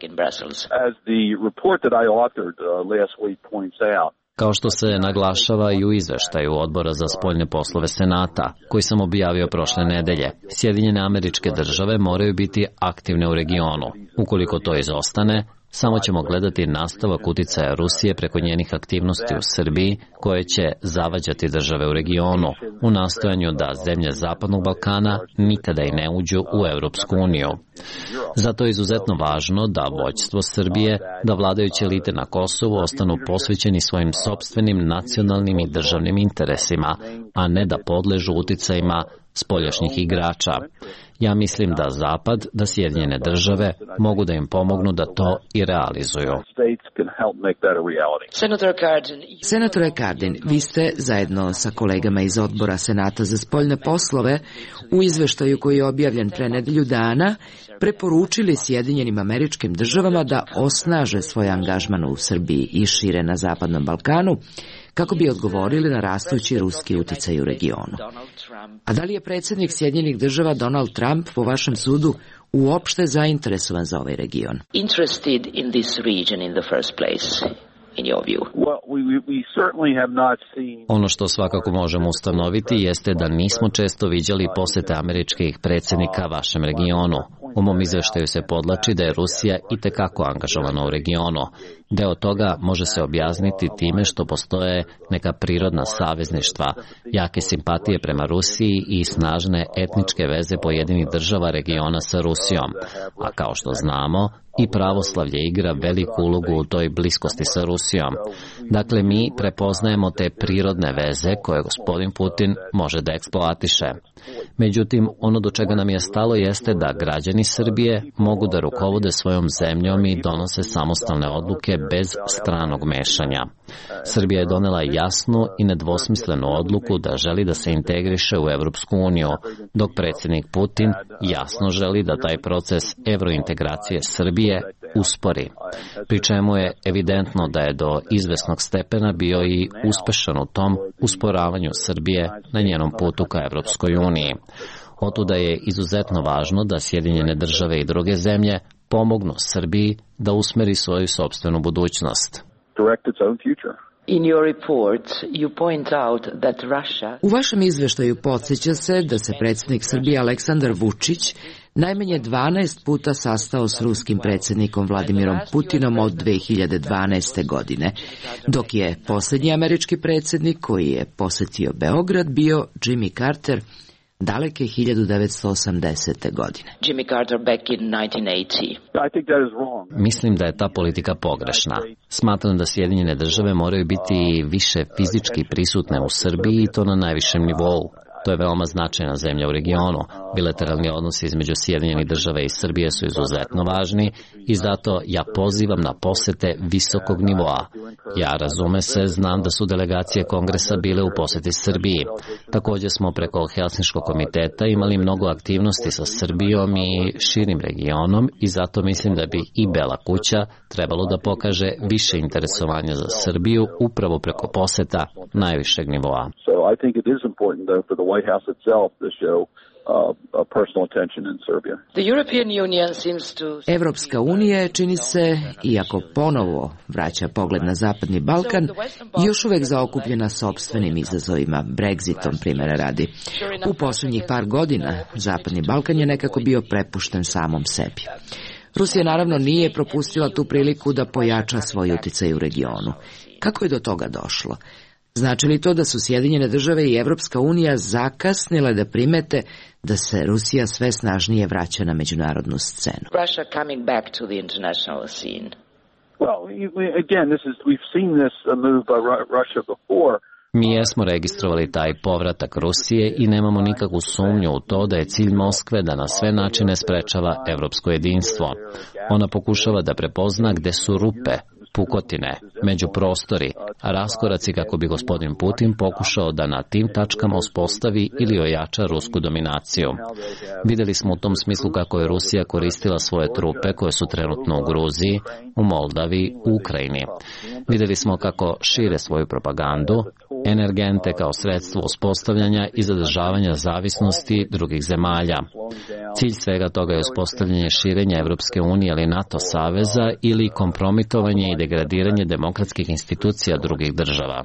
Kao što se naglašava i u izveštaju Odbora za spoljne poslove Senata, koji sam objavio prošle nedelje, Sjedinjene Američke Države moraju biti aktivne u regionu. Ukoliko to izostane, samo ćemo gledati nastavak uticaja Rusije preko njenih aktivnosti u Srbiji, koje će zavađati države u regionu, u nastojanju da zemlje Zapadnog Balkana nikada i ne uđu u Europsku uniju. Zato je izuzetno važno da vođstvo Srbije, da vladajuće elite na Kosovu ostanu posvećeni svojim sopstvenim nacionalnim i državnim interesima, a ne da podležu uticajima spoljašnjih igrača. Ja mislim da Zapad, da Sjedinjene države mogu da im pomognu da to i realizuju. Senatore Cardin, vi ste zajedno sa kolegama iz Odbora Senata za spoljne poslove u izveštaju koji je objavljen pre nedelju dana preporučili Sjedinjenim Američkim Državama da osnaže svoj angažman u Srbiji i šire na Zapadnom Balkanu, kako bi odgovorili na rastući ruski uticaj u regionu. A da li je predsjednik Sjedinjenih Država Donald Trump, po vašem sudu, uopšte zainteresovan za ovaj region? Interested in this region in the first place. Ono što svakako možemo ustanoviti jeste da nismo često viđali posete američkih predsjednika vašem regionu. U mom izveštaju se podlači da je Rusija itekako angažovana u regionu. Deo toga može se objasniti time što postoje neka prirodna savezništva, jake simpatije prema Rusiji i snažne etničke veze pojedinih država regiona sa Rusijom. A kao što znamo, i pravoslavlje igra veliku ulogu u toj bliskosti sa Rusijom. Dakle, mi prepoznajemo te prirodne veze koje gospodin Putin može da eksploatiše. Međutim, ono do čega nam je stalo jeste da građani Srbije mogu da rukovode svojom zemljom i donose samostalne odluke bez stranog mešanja. Srbija je donela jasnu i nedvosmislenu odluku da želi da se integriše u Evropsku uniju, dok predsjednik Putin jasno želi da taj proces evrointegracije Srbije uspori. Pri čemu je evidentno da je do izvesnog stepena bio i uspešan u tom usporavanju Srbije na njenom putu ka Evropskoj uniji. Otuda je izuzetno važno da Sjedinjene države i druge zemlje pomognu Srbiji da usmeri svoju sopstvenu budućnost. In your report, you point out that Russia... U vašem izveštaju podsjeća se da se predsjednik Srbije Aleksandar Vučić najmanje dvanaest puta sastao s ruskim predsjednikom Vladimirom Putinom od dve hiljade dvanaeste. godine, dok je posljednji američki predsjednik koji je posetio Beograd bio Jimmy Carter daleke hiljadu devetsto osamdesete. godine. Jimmy Carter back in nineteen eighty. Mislim da je ta politika pogrešna. Smatram da Sjedinjene države moraju biti više fizički prisutne u Srbiji i to na najvišem nivou. To je veoma značajna zemlja u regionu. Bilateralni odnosi između Sjedinjenih država i Srbije su izuzetno važni i zato ja pozivam na posete visokog nivoa. Ja, razume se, znam da su delegacije Kongresa bile u poseti Srbiji. Također smo preko Helsinškog komiteta imali mnogo aktivnosti sa Srbijom i širim regionom i zato mislim da bi i Bela kuća trebalo da pokaže više interesovanja za Srbiju upravo preko poseta najvišeg nivoa. Evropska unija čini se, iako ponovo vraća pogled na Zapadni Balkan, još uvek zaokupljena sopstvenim izazovima, Brexitom primjera radi. U posljednjih par godina Zapadni Balkan je nekako bio prepušten samom sebi. Rusija naravno nije propustila tu priliku da pojača svoj uticaj u regionu. Kako je do toga došlo? Znači li to da su Sjedinjene države i Evropska unija zakasnile da primete da se Rusija sve snažnije vraća na međunarodnu scenu? Russia coming back to the international scene. Well, again, this is we've seen this move by Russia before. Mi jesmo registrovali taj povratak Rusije i nemamo nikakvu sumnju u to da je cilj Moskve da na sve načine sprečava evropsko jedinstvo. Ona pokušava da prepozna gde su rupe, pukotine, međuprostori, a raskoraci kako bi gospodin Putin pokušao da na tim tačkama uspostavi ili ojača rusku dominaciju. Vidjeli smo u tom smislu kako je Rusija koristila svoje trupe koje su trenutno u Gruziji, u Moldavi, u Ukrajini. Vidjeli smo kako šire svoju propagandu, energente kao sredstvo uspostavljanja i zadržavanja zavisnosti drugih zemalja. Cilj svega toga je uspostavljanje širenja Evropske unije ili NATO saveza ili kompromitovanje i degradiranje demokratskih institucija drugih država.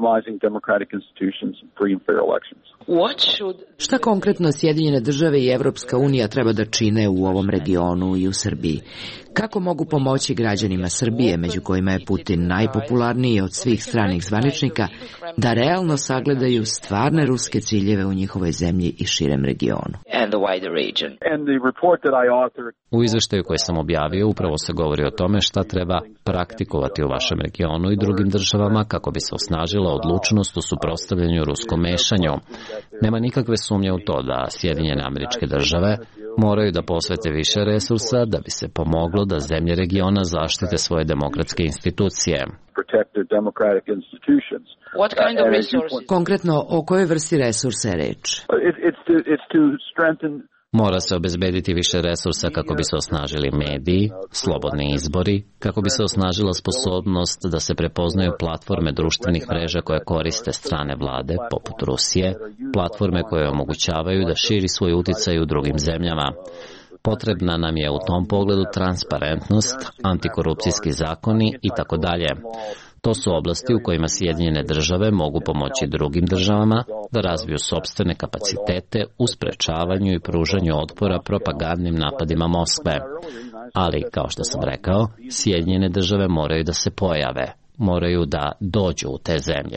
Šta konkretno Sjedinjene države i Evropska unija treba da čine u ovom regionu i u Srbiji? Kako mogu pomoći građanima Srbije, među kojima je Putin najpopularniji od svih stranih zvaničnika, da realno sagledaju stvarne ruske ciljeve u njihovoj zemlji i širem regionu? U izveštaju koji sam objavio upravo se govori o tome šta treba praktikovati u vašem regionu i drugim državama kako bi se osnažila odlučnost u suprotstavljanju ruskom mešanju. Nema nikakve sumnje u to da Sjedinjene Američke Države moraju da posvete više resursa da bi se pomoglo da zemlje regiona zaštite svoje demokratske institucije. Konkretno, o kojoj vrsti resursa je reč? Mora se obezbediti više resursa kako bi se osnažili mediji, slobodni izbori, kako bi se osnažila sposobnost da se prepoznaju platforme društvenih mreža koje koriste strane vlade, poput Rusije, platforme koje omogućavaju da širi svoj uticaj u drugim zemljama. Potrebna nam je u tom pogledu transparentnost, antikorupcijski zakoni i tako dalje. To su oblasti u kojima Sjedinjene države mogu pomoći drugim državama da razviju sopstvene kapacitete u sprečavanju i pružanju otpora propagandnim napadima Moskve. Ali, kao što sam rekao, Sjedinjene države moraju da se pojave, moraju da dođu u te zemlje.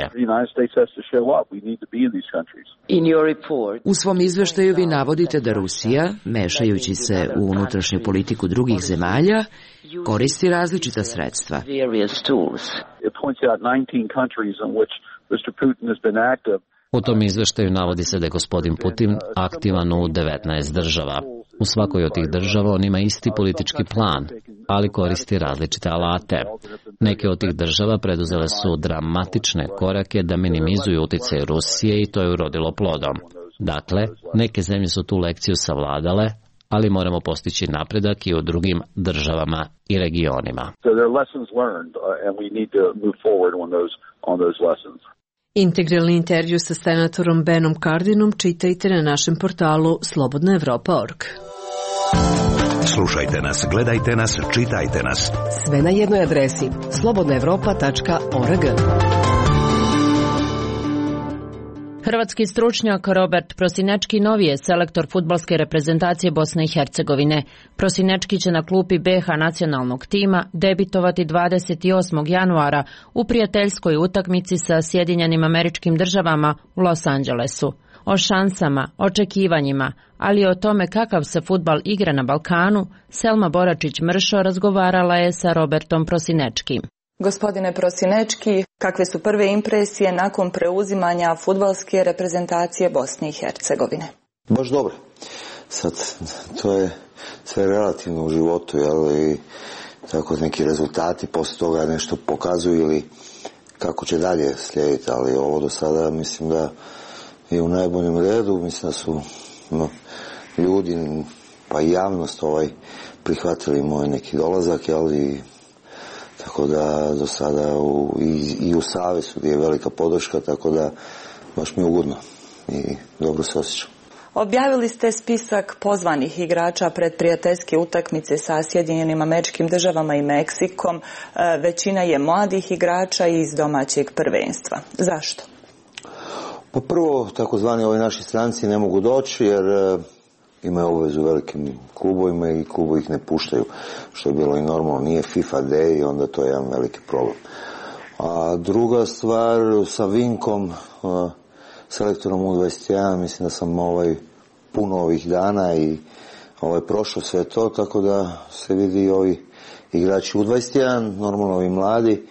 U svom izveštaju vi navodite da Rusija, mešajući se u unutrašnju politiku drugih zemalja, koristi različita sredstva. U tom izveštaju navodi se da je gospodin Putin aktivan u devetnaest država. U svakoj od tih država on ima isti politički plan, ali koristi različite alate. Neke od tih država preduzele su dramatične korake da minimizuju uticaj Rusije i to je urodilo plodom. Dakle, neke zemlje su tu lekciju savladale, ali moramo postići napredak i u drugim državama i regionima. Integralni intervju sa senatorom Benom Cardinom čitajte na našem portalu slobodna evropa tačka org. Slušajte nas, gledajte nas, čitajte nas. Sve na jednoj adresi slobodna evropa tačka org. Hrvatski stručnjak Robert Prosinečki novi je selektor fudbalske reprezentacije Bosne i Hercegovine. Prosinečki će na klupi B H nacionalnog tima debitovati dvadeset osmog januara u prijateljskoj utakmici sa Sjedinjenim Američkim Državama u Los Angelesu. O šansama, očekivanjima, ali i o tome kakav se fudbal igra na Balkanu, Selma Boračić-Mršo razgovarala je sa Robertom Prosinečkim. Gospodine Prosinečki, kakve su prve impresije nakon preuzimanja fudbalske reprezentacije Bosne i Hercegovine? Baš dobro. Sad, to je sve relativno u životu, jel, i tako neki rezultati posle toga nešto pokazuju ili kako će dalje slijediti, ali ovo do sada mislim da je u najboljem redu, mislim da su no, ljudi pa i javnost ovaj prihvatili moj neki dolazak, jel, i tako da do sada u, i, i u Savezu gdje je velika podrška, tako da baš mi je ugodno i dobro se osjećam. Objavili ste spisak pozvanih igrača pred prijateljske utakmice sa Sjedinjenim Američkim Državama i Meksikom. Većina je mladih igrača iz domaćeg prvenstva. Zašto? Pa prvo, takozvani ovi naši stranci ne mogu doći jer imaju obvezu velikim klubovima i klubovi ih ne puštaju, što je bilo i normalno. Nije FIFA day i onda to je jedan veliki problem. A druga stvar, sa Vinkom, selektorom U dvadeset jedan, mislim da sam ovaj puno ovih dana i ovaj prošao sve to, tako da se vidi i ovi igrači U dvadeset jedan, normalno ovi mladi,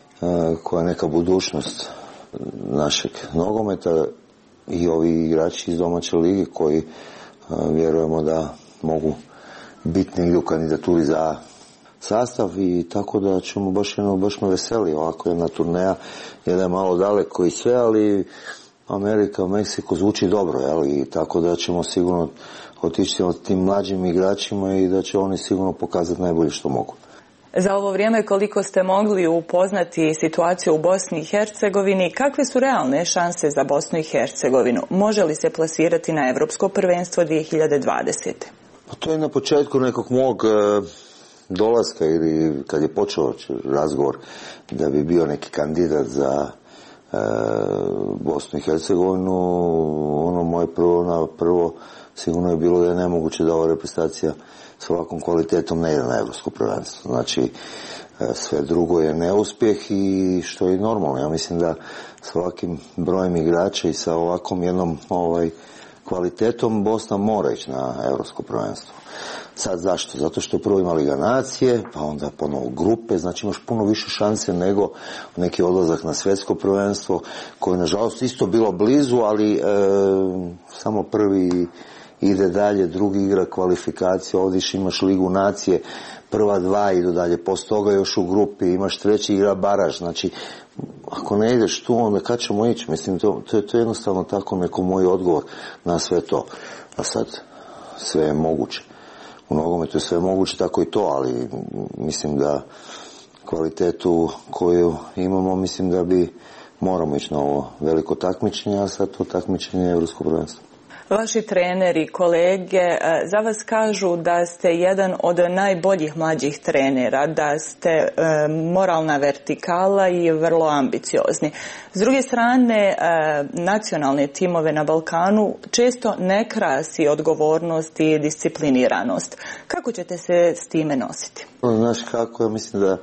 koja je neka budućnost našeg nogometa, i ovi igrači iz domaće lige koji vjerujemo da mogu biti negdje u kandidaturi za sastav, i tako da ćemo baš jedno, baš me veseli ovako jedna turneja, jedna je malo daleko i sve, ali Amerika u Meksiku zvuči dobro, jel? I tako da ćemo sigurno otići od tim mlađim igračima i da će oni sigurno pokazati najbolje što mogu. Za ovo vrijeme koliko ste mogli upoznati situaciju u Bosni i Hercegovini, kakve su realne šanse za Bosnu i Hercegovinu? Može li se plasirati na Evropsko prvenstvo dvije hiljade dvadesete. Pa to je na početku nekog mog e, dolaska, ili kad je počeo razgovor da bi bio neki kandidat za e, Bosnu i Hercegovinu, ono moje prvo na prvo sigurno je bilo da je nemoguće da ova reprezentacija s ovakvom kvalitetom ne ide na Evropsko prvenstvo. Znači, sve drugo je neuspjeh, i što je normalno. Ja mislim da s ovakvim brojem igrača i sa ovakvom jednom ovaj, kvalitetom Bosna mora ići na Evropsko prvenstvo. Sad zašto? Zato što prvo ima Liga nacije, pa onda ponovo grupe, znači imaš puno više šanse nego neki odlazak na svjetsko prvenstvo, koje nažalost isto bilo blizu, ali e, samo prvi ide dalje, drugi igra kvalifikacije, ovdje imaš Ligu nacije, prva dva idu dalje, poslije toga još u grupi, imaš treći igra baraž, znači ako ne ideš tu, onda kad ćemo ići? Mislim, to, to, to je jednostavno tako neko moj odgovor na sve to. A sad, sve je moguće. U nogometu je sve moguće, tako i to, ali mislim da kvalitetu koju imamo, mislim da bi moramo ići na ovo veliko takmičenje, a sad to takmičenje je Evropsko prvenstvo. Vaši treneri, kolege, za vas kažu da ste jedan od najboljih mlađih trenera, da ste e, moralna vertikala i vrlo ambiciozni. S druge strane, e, nacionalne timove na Balkanu često ne krasi odgovornost i discipliniranost. Kako ćete se s time nositi? Znaš kako, ja mislim da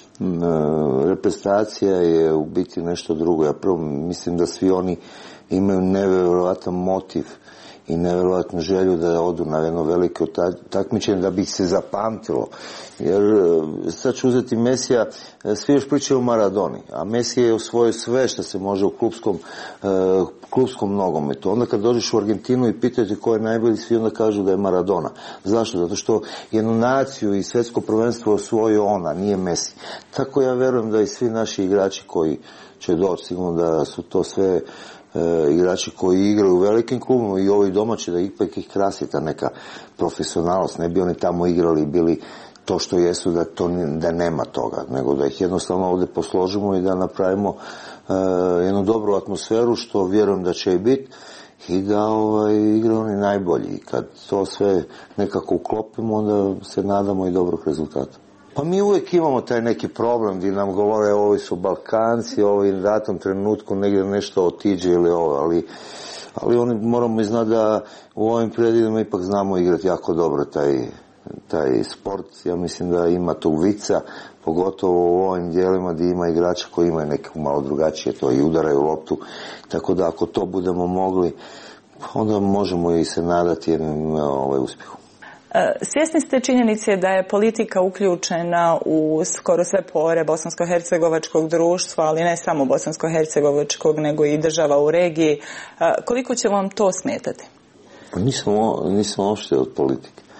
reprezentacija je u biti nešto drugo. Ja prvo mislim da svi oni imaju nevjerojatan motiv i nevjerojatnu želju da odu na jedno veliko takmičenje, da bi ih se zapamtilo. Jer sad ću uzeti Mesija, svi još pričaju o Maradoni, a Messi je osvojio sve što se može u klubskom, uh, klubskom nogometu. Onda kad dođeš u Argentinu i pitate ko je najbolji, svi onda kažu da je Maradona. Zašto? Zato što jednu naciju i svjetsko prvenstvo osvojio ona, nije Messi. Tako ja vjerujem da i svi naši igrači koji će doći, sigurno da su to sve E, igrači koji igraju u velikim klubima i ovi domaći, da ipak ih krasi ta neka profesionalnost, ne bi oni tamo igrali bili to što jesu, da, to, da nema toga, nego da ih jednostavno ovdje posložimo i da napravimo e, jednu dobru atmosferu, što vjerujem da će i biti, i da ovaj, igraju oni najbolji. I kad to sve nekako uklopimo, onda se nadamo i dobrog rezultata. Pa mi uvijek imamo taj neki problem gdje nam govore ovi su Balkanci, ovi u datom trenutku negdje nešto otiđe ili ovo, ali, ali oni moramo i znati da u ovim predivima ipak znamo igrati jako dobro taj, taj sport. Ja mislim da ima tu vica, pogotovo u ovim dijelima gdje ima igrača koji imaju neku malo drugačije to i udaraju loptu, tako da ako to budemo mogli, onda možemo i se nadati jednom ovaj, uspjehu. Svjesni ste činjenice da je politika uključena u skoro sve pore bosansko-hercegovačkog društva, ali ne samo bosansko-hercegovačkog, nego i država u regiji. Koliko će vam to smetati? Nismo, nismo uopšte od politike.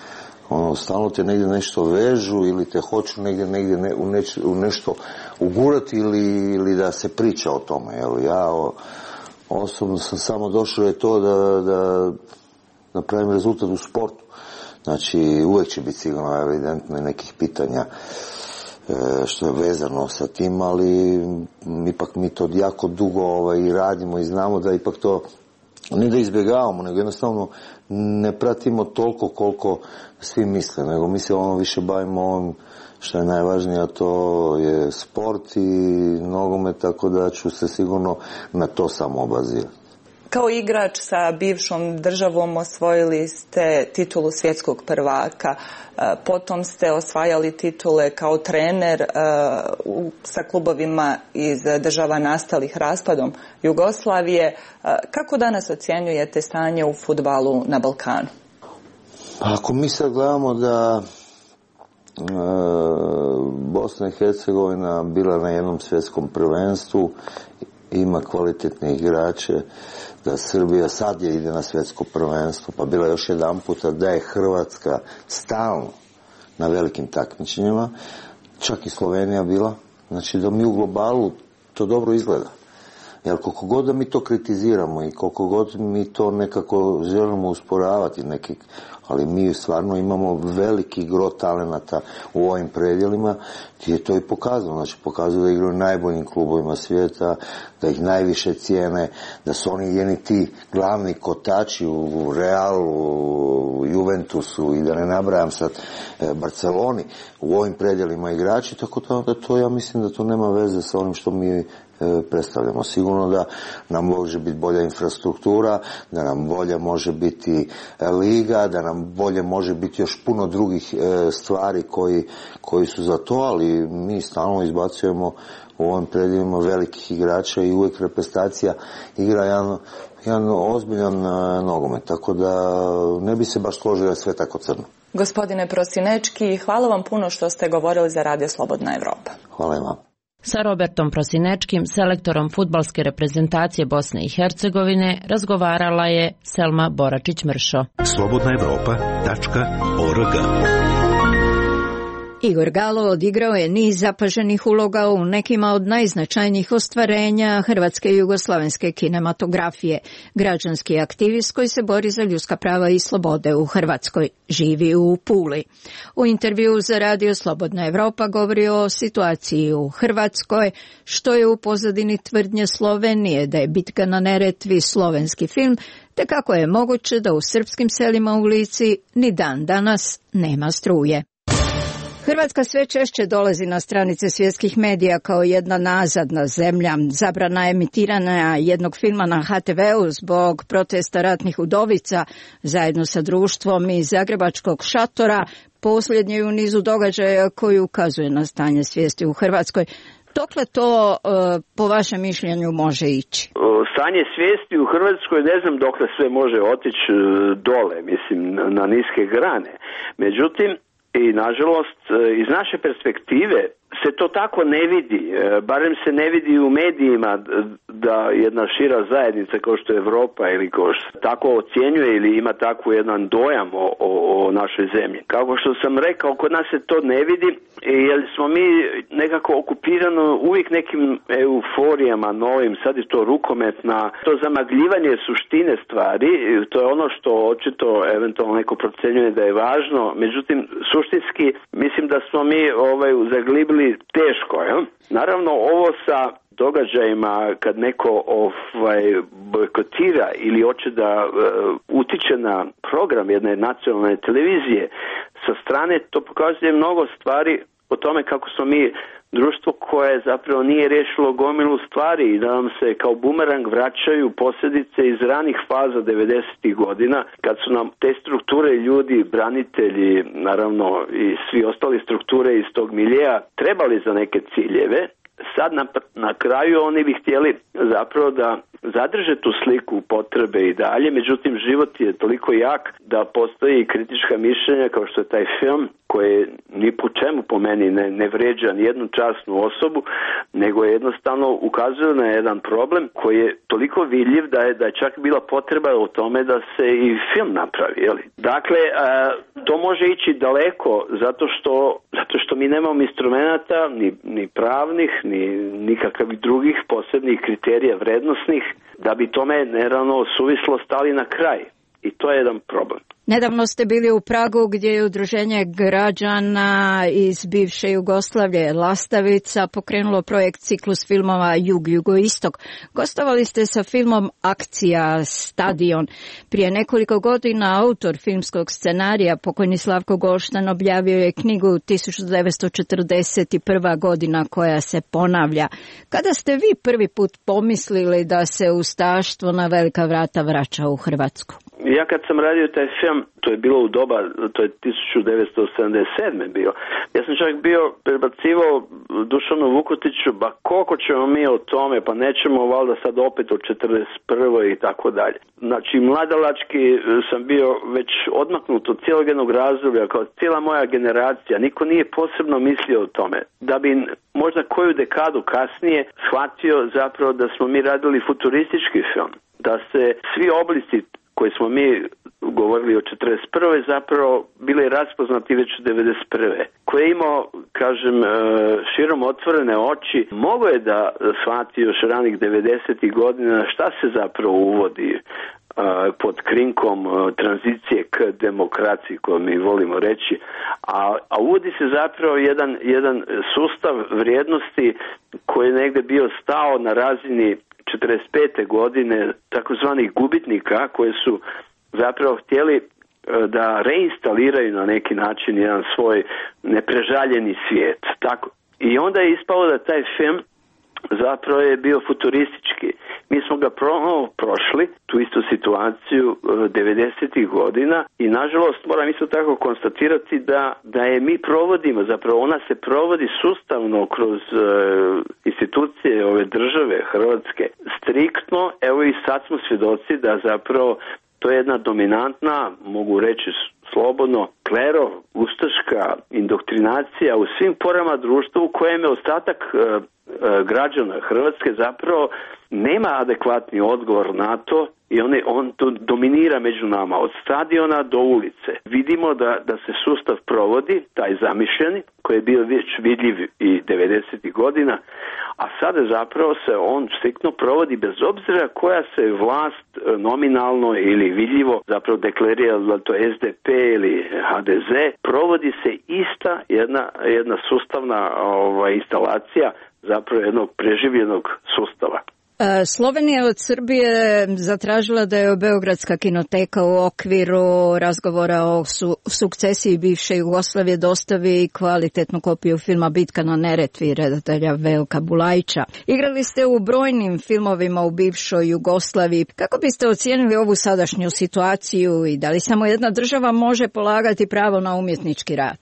ono, stalno te negdje nešto vežu ili te hoću negdje, negdje ne, u, neć, u nešto ugurati ili, ili da se priča o tome. Evo, ja o, osobno sam samo došao je to da, da napravim rezultat u sportu. Znači, uvijek će biti sigurno evidentno i nekih pitanja e, što je vezano sa tim, ali ipak mi to jako dugo ovaj, i radimo i znamo da ipak to ne da izbjegavamo, nego jednostavno ne pratimo toliko koliko svi misle, nego mi se ono više bavimo ovim što je najvažnije, a to je sport i nogomet, tako da ću se sigurno na to samo obazirati. Kao igrač sa bivšom državom osvojili ste titulu svjetskog prvaka, potom ste osvajali titule kao trener sa klubovima iz država nastalih raspadom Jugoslavije. Kako danas ocjenjujete stanje u fudbalu na Balkanu? Ako mi sad gledamo da e, Bosna i Hercegovina bila na jednom svjetskom prvenstvu, ima kvalitetne igrače, da Srbija sad je ide na svjetsko prvenstvo, pa bila još jedan puta da je Hrvatska stalno na velikim takmičenjima, čak i Slovenija bila, znači da mi u globalu to dobro izgleda. Jer koliko god da mi to kritiziramo i koliko god mi to nekako želimo usporavati neki, ali mi stvarno imamo veliki gro talenata u ovim predjelima gdje je to i pokazano. Znači pokazuju da igraju najboljim klubovima svijeta, da ih najviše cijene, da su oni jedni ti glavni kotači u Realu, u Juventusu i da ne nabrajam sad Barceloni u ovim predjelima igrači, tako da to ja mislim da to nema veze sa onim što mi predstavljamo. Sigurno da nam može biti bolja infrastruktura, da nam bolje može biti liga, da nam bolje može biti još puno drugih stvari koji, koji su za to, ali mi stalno izbacujemo u ovim predjelima velikih igrača i uvijek reprezentacija igra jedan, jedan ozbiljan nogomet, tako da ne bi se baš složio da je sve tako crno. Gospodine Prosinečki, hvala vam puno što ste govorili za Radio Slobodna Evropa. Hvala i vam. Sa Robertom Prosinečkim, selektorom fudbalske reprezentacije Bosne i Hercegovine, razgovarala je Selma Boračić-Mršo. slobodna evropa tačka org. Igor Galo odigrao je niz zapaženih uloga u nekima od najznačajnijih ostvarenja hrvatske i jugoslavenske kinematografije. Građanski aktivist koji se bori za ljudska prava i slobode u Hrvatskoj, živi u Puli. U intervju za Radio Slobodna Evropa govori o situaciji u Hrvatskoj, što je u pozadini tvrdnje Slovenije da je Bitka na Neretvi slovenski film, te kako je moguće da u srpskim selima u Lici ni dan danas nema struje. Hrvatska sve češće dolazi na stranice svjetskih medija kao jedna nazadna zemlja. Zabrana emitiranja jednog filma na ha te veu zbog protesta ratnih udovica zajedno sa društvom iz zagrebačkog šatora posljednji je u nizu događaja koji ukazuje na stanje svijesti u Hrvatskoj. Dokle to e, po vašem mišljenju može ići? Stanje svijesti u Hrvatskoj ne znam dokle sve može otići dole, mislim na niske grane. Međutim, i nažalost, iz naše perspektive se to tako ne vidi, barem se ne vidi u medijima da jedna šira zajednica kao što je Europa ili kao što tako ocjenjuje ili ima takvu jedan dojam o, o, o našoj zemlji. Kako što sam rekao, kod nas se to ne vidi jer smo mi nekako okupirano uvijek nekim euforijama novim, sad je to rukometna, to zamagljivanje suštine stvari, to je ono što očito eventualno neko procjenjuje da je važno, međutim suštinski mislim da smo mi ovaj, zaglibili teško, je. Naravno ovo sa događajima kad neko ovaj bojkotira ili hoće da uh, utiče na program jedne nacionalne televizije sa strane, to pokazuje mnogo stvari o tome kako smo mi društvo koje zapravo nije riješilo gomilu stvari i da nam se kao bumerang vraćaju posljedice iz ranih faza devedesetih godina kad su nam te strukture ljudi, branitelji, naravno i svi ostali strukture iz tog miljeja trebali za neke ciljeve. Sad na, na kraju oni bi htjeli zapravo da zadrže tu sliku potrebe i dalje, međutim život je toliko jak da postoji kritička mišljenja kao što je taj film koje ni po čemu po meni ne, ne vređa ni jednu časnu osobu, nego je jednostavno ukazuje na jedan problem koji je toliko vidljiv da je, da je čak bila potreba o tome da se i film napravi. Jeli? Dakle, a, to može ići daleko zato što, zato što mi nemamo instrumenata, ni, ni pravnih, ni nikakvih drugih posebnih kriterija vrednosnih, da bi tome naravno suvislo stali na kraj. I to je jedan problem. Nedavno ste bili u Pragu gdje je udruženje građana iz bivše Jugoslavije Lastavica pokrenulo projekt ciklus filmova Jug-Jugoistok. Gostovali ste sa filmom Akcija Stadion. Prije nekoliko godina autor filmskog scenarija, pokojni Slavko Golštan, objavio je knjigu tisuću devetsto četrdeset prva godina koja se ponavlja. Kada ste vi prvi put pomislili da se ustaštvo na velika vrata vraća u Hrvatsku? Ja kad sam radio taj film, to je bilo u doba, to je tisuću devetsto sedamdeset sedme bio, ja sam čak bio prebacivao Dušanu Vukotiću, ba koliko ćemo mi o tome, pa nećemo valjda sad opet o četrdeset prvoj i tako dalje. Znači, mladalački sam bio već odmaknut od cijelog jednog razdoblja, kao cijela moja generacija, niko nije posebno mislio o tome. Da bi možda koju dekadu kasnije shvatio zapravo da smo mi radili futuristički film, da se svi oblici koji smo mi govorili o četrdeset prvoj zapravo bili raspoznati već u devedeset prve Ko je imao, kažem, širom otvorene oči, mogo je da shvati još ranih devedesetih godina šta se zapravo uvodi pod krinkom tranzicije k demokraciji, koju mi volimo reći, a, a uvodi se zapravo jedan, jedan sustav vrijednosti koji je negdje bio stao na razini četrdeset pete godine takozvanih gubitnika koji su zapravo htjeli da reinstaliraju na neki način jedan svoj neprežaljeni svijet. Tako. I onda je ispalo da taj film zapravo je bio futuristički. Mi smo ga pro, prošli, tu istu situaciju devedesetih godina i nažalost moram isto tako konstatirati da, da je mi provodimo, zapravo ona se provodi sustavno kroz uh, institucije ove države Hrvatske. Striktno, evo i sad smo svjedoci da zapravo to je jedna dominantna, mogu reći slobodno, klero, ustaška indoktrinacija u svim porama društva u kojem je ostatak e, e, građana Hrvatske zapravo nema adekvatni odgovor na to i on, je, on to dominira među nama od stadiona do ulice. Vidimo da, da se sustav provodi, taj zamišljeni, koji je bio već vidljiv i devedesetih godina, a sada zapravo se on striktno provodi bez obzira koja se vlast nominalno ili vidljivo zapravo deklarira, da to S D P ili H D Z, provodi se ista jedna, jedna sustavna ovaj, instalacija zapravo jednog preživljenog sustava. Slovenija od Srbije zatražila da je Beogradska kinoteka u okviru razgovora o su, sukcesiji bivše Jugoslavije dostavi kvalitetnu kopiju filma Bitka na Neretvi redatelja Veljka Bulajića. Igrali ste u brojnim filmovima u bivšoj Jugoslaviji. Kako biste ocijenili ovu sadašnju situaciju i da li samo jedna država može polagati pravo na umjetnički rad?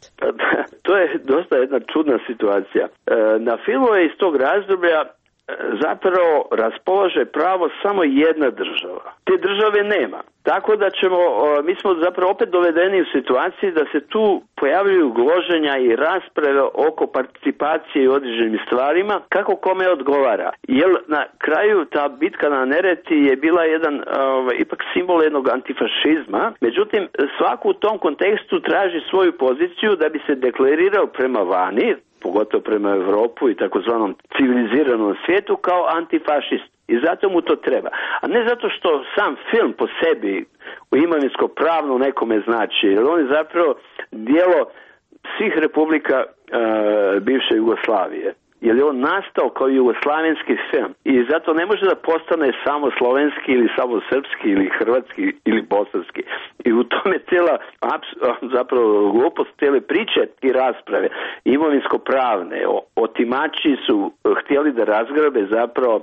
To je dosta jedna čudna situacija. Na filmove iz tog razdoblja zapravo raspolaže pravo samo jedna država. Te države nema. Tako da ćemo, mi smo zapravo opet dovedeni u situaciji da se tu pojavljuju gloženja i rasprave oko participacije i određenim stvarima, kako kome odgovara. Jer na kraju ta bitka na Neretvi je bila jedan ovaj, ipak simbol jednog antifašizma. Međutim, svako u tom kontekstu traži svoju poziciju da bi se deklarirao prema vani, pogotovo prema Europu i takozvanom civiliziranom svijetu, kao antifašist. I zato mu to treba. A ne zato što sam film po sebi u imovinsko pravno nekome znači. Jer on je zapravo dijelo svih republika e, bivše Jugoslavije. Jer je on nastao kao jugoslavenski film. I zato ne može da postane samo slovenski ili samo srpski ili hrvatski ili bosanski. I u tome cijela zapravo glupost cijele priče i rasprave imovinsko-pravne. Otimači su htjeli da razgrabe zapravo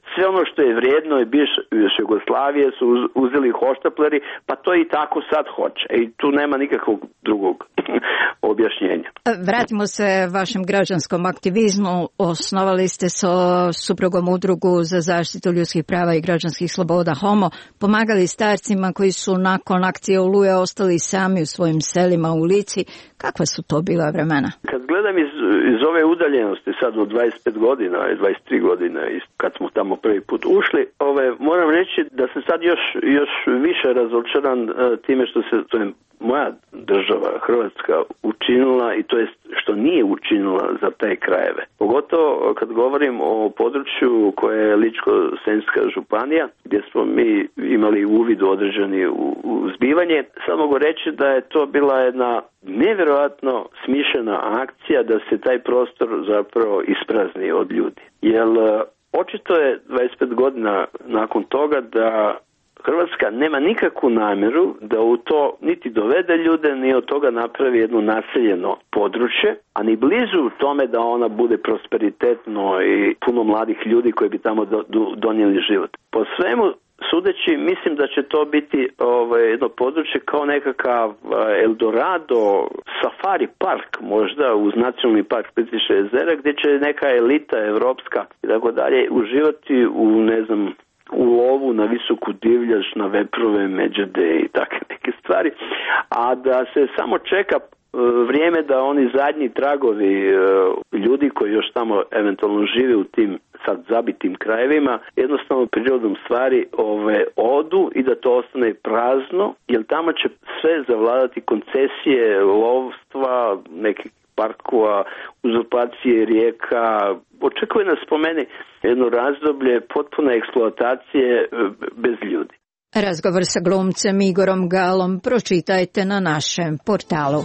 sve ono što je vrijedno i bivše Jugoslavije su uzeli hoštapleri, pa to i tako sad hoće. I tu nema nikakvog drugog objašnjenja. Vratimo se vašem građanskom aktivizmu. Osnovali ste sa suprugom udrugu za zaštitu ljudskih prava i građanskih sloboda Homo. Pomagali starcima koji su nakon akcije Oluje ostali sami u svojim selima u Lici. Kakva su to bila vremena? Kad gledam iz, iz ove udaljenosti sad od dvadeset pet godina i dvadeset tri godine kad smo tamo prvi put ušli, ove, moram reći da sam sad još, još više razočaran uh, time što se to je moja država Hrvatska učinila i to jest što nije učinila za te krajeve. Pogotovo kad govorim o području koje je Ličko-senjska županija gdje smo mi imali uvid određeni u, u zbivanje. Sad mogu reći da je to bila jedna nevjerojatno smišljena akcija da se taj prostor zapravo isprazni od ljudi. Jer očito je dvadeset pet godina nakon toga da Hrvatska nema nikakvu namjeru da u to niti dovede ljude, ni od toga napravi jedno naseljeno područje, a ni blizu tome da ona bude prosperitetno i puno mladih ljudi koji bi tamo do, do, donijeli život. Po svemu sudeći, mislim da će to biti ovaj, jedno područje kao nekakav Eldorado, safari park možda uz nacionalni park Plitvička jezera gdje će neka elita evropska i tako dalje uživati u ne znam u lovu na visoku divljač, na veprove, međede i takve neke stvari, a da se samo čeka vrijeme da oni zadnji tragovi ljudi koji još tamo eventualno žive u tim sad zabitim krajevima jednostavno prirodom stvari ove odu i da to ostane prazno, jer tamo će sve zavladati koncesije, lovstva, nekih parkova, uzurpacije rijeka. Očekuje nas po meni jedno razdoblje potpune eksploatacije bez ljudi. Razgovor sa glumcem Igorom Galom pročitajte na našem portalu.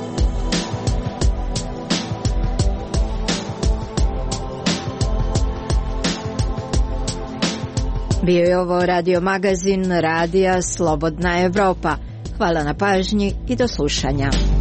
Bio je ovo radio magazin Radija Slobodna Evropa. Hvala na pažnji i do slušanja.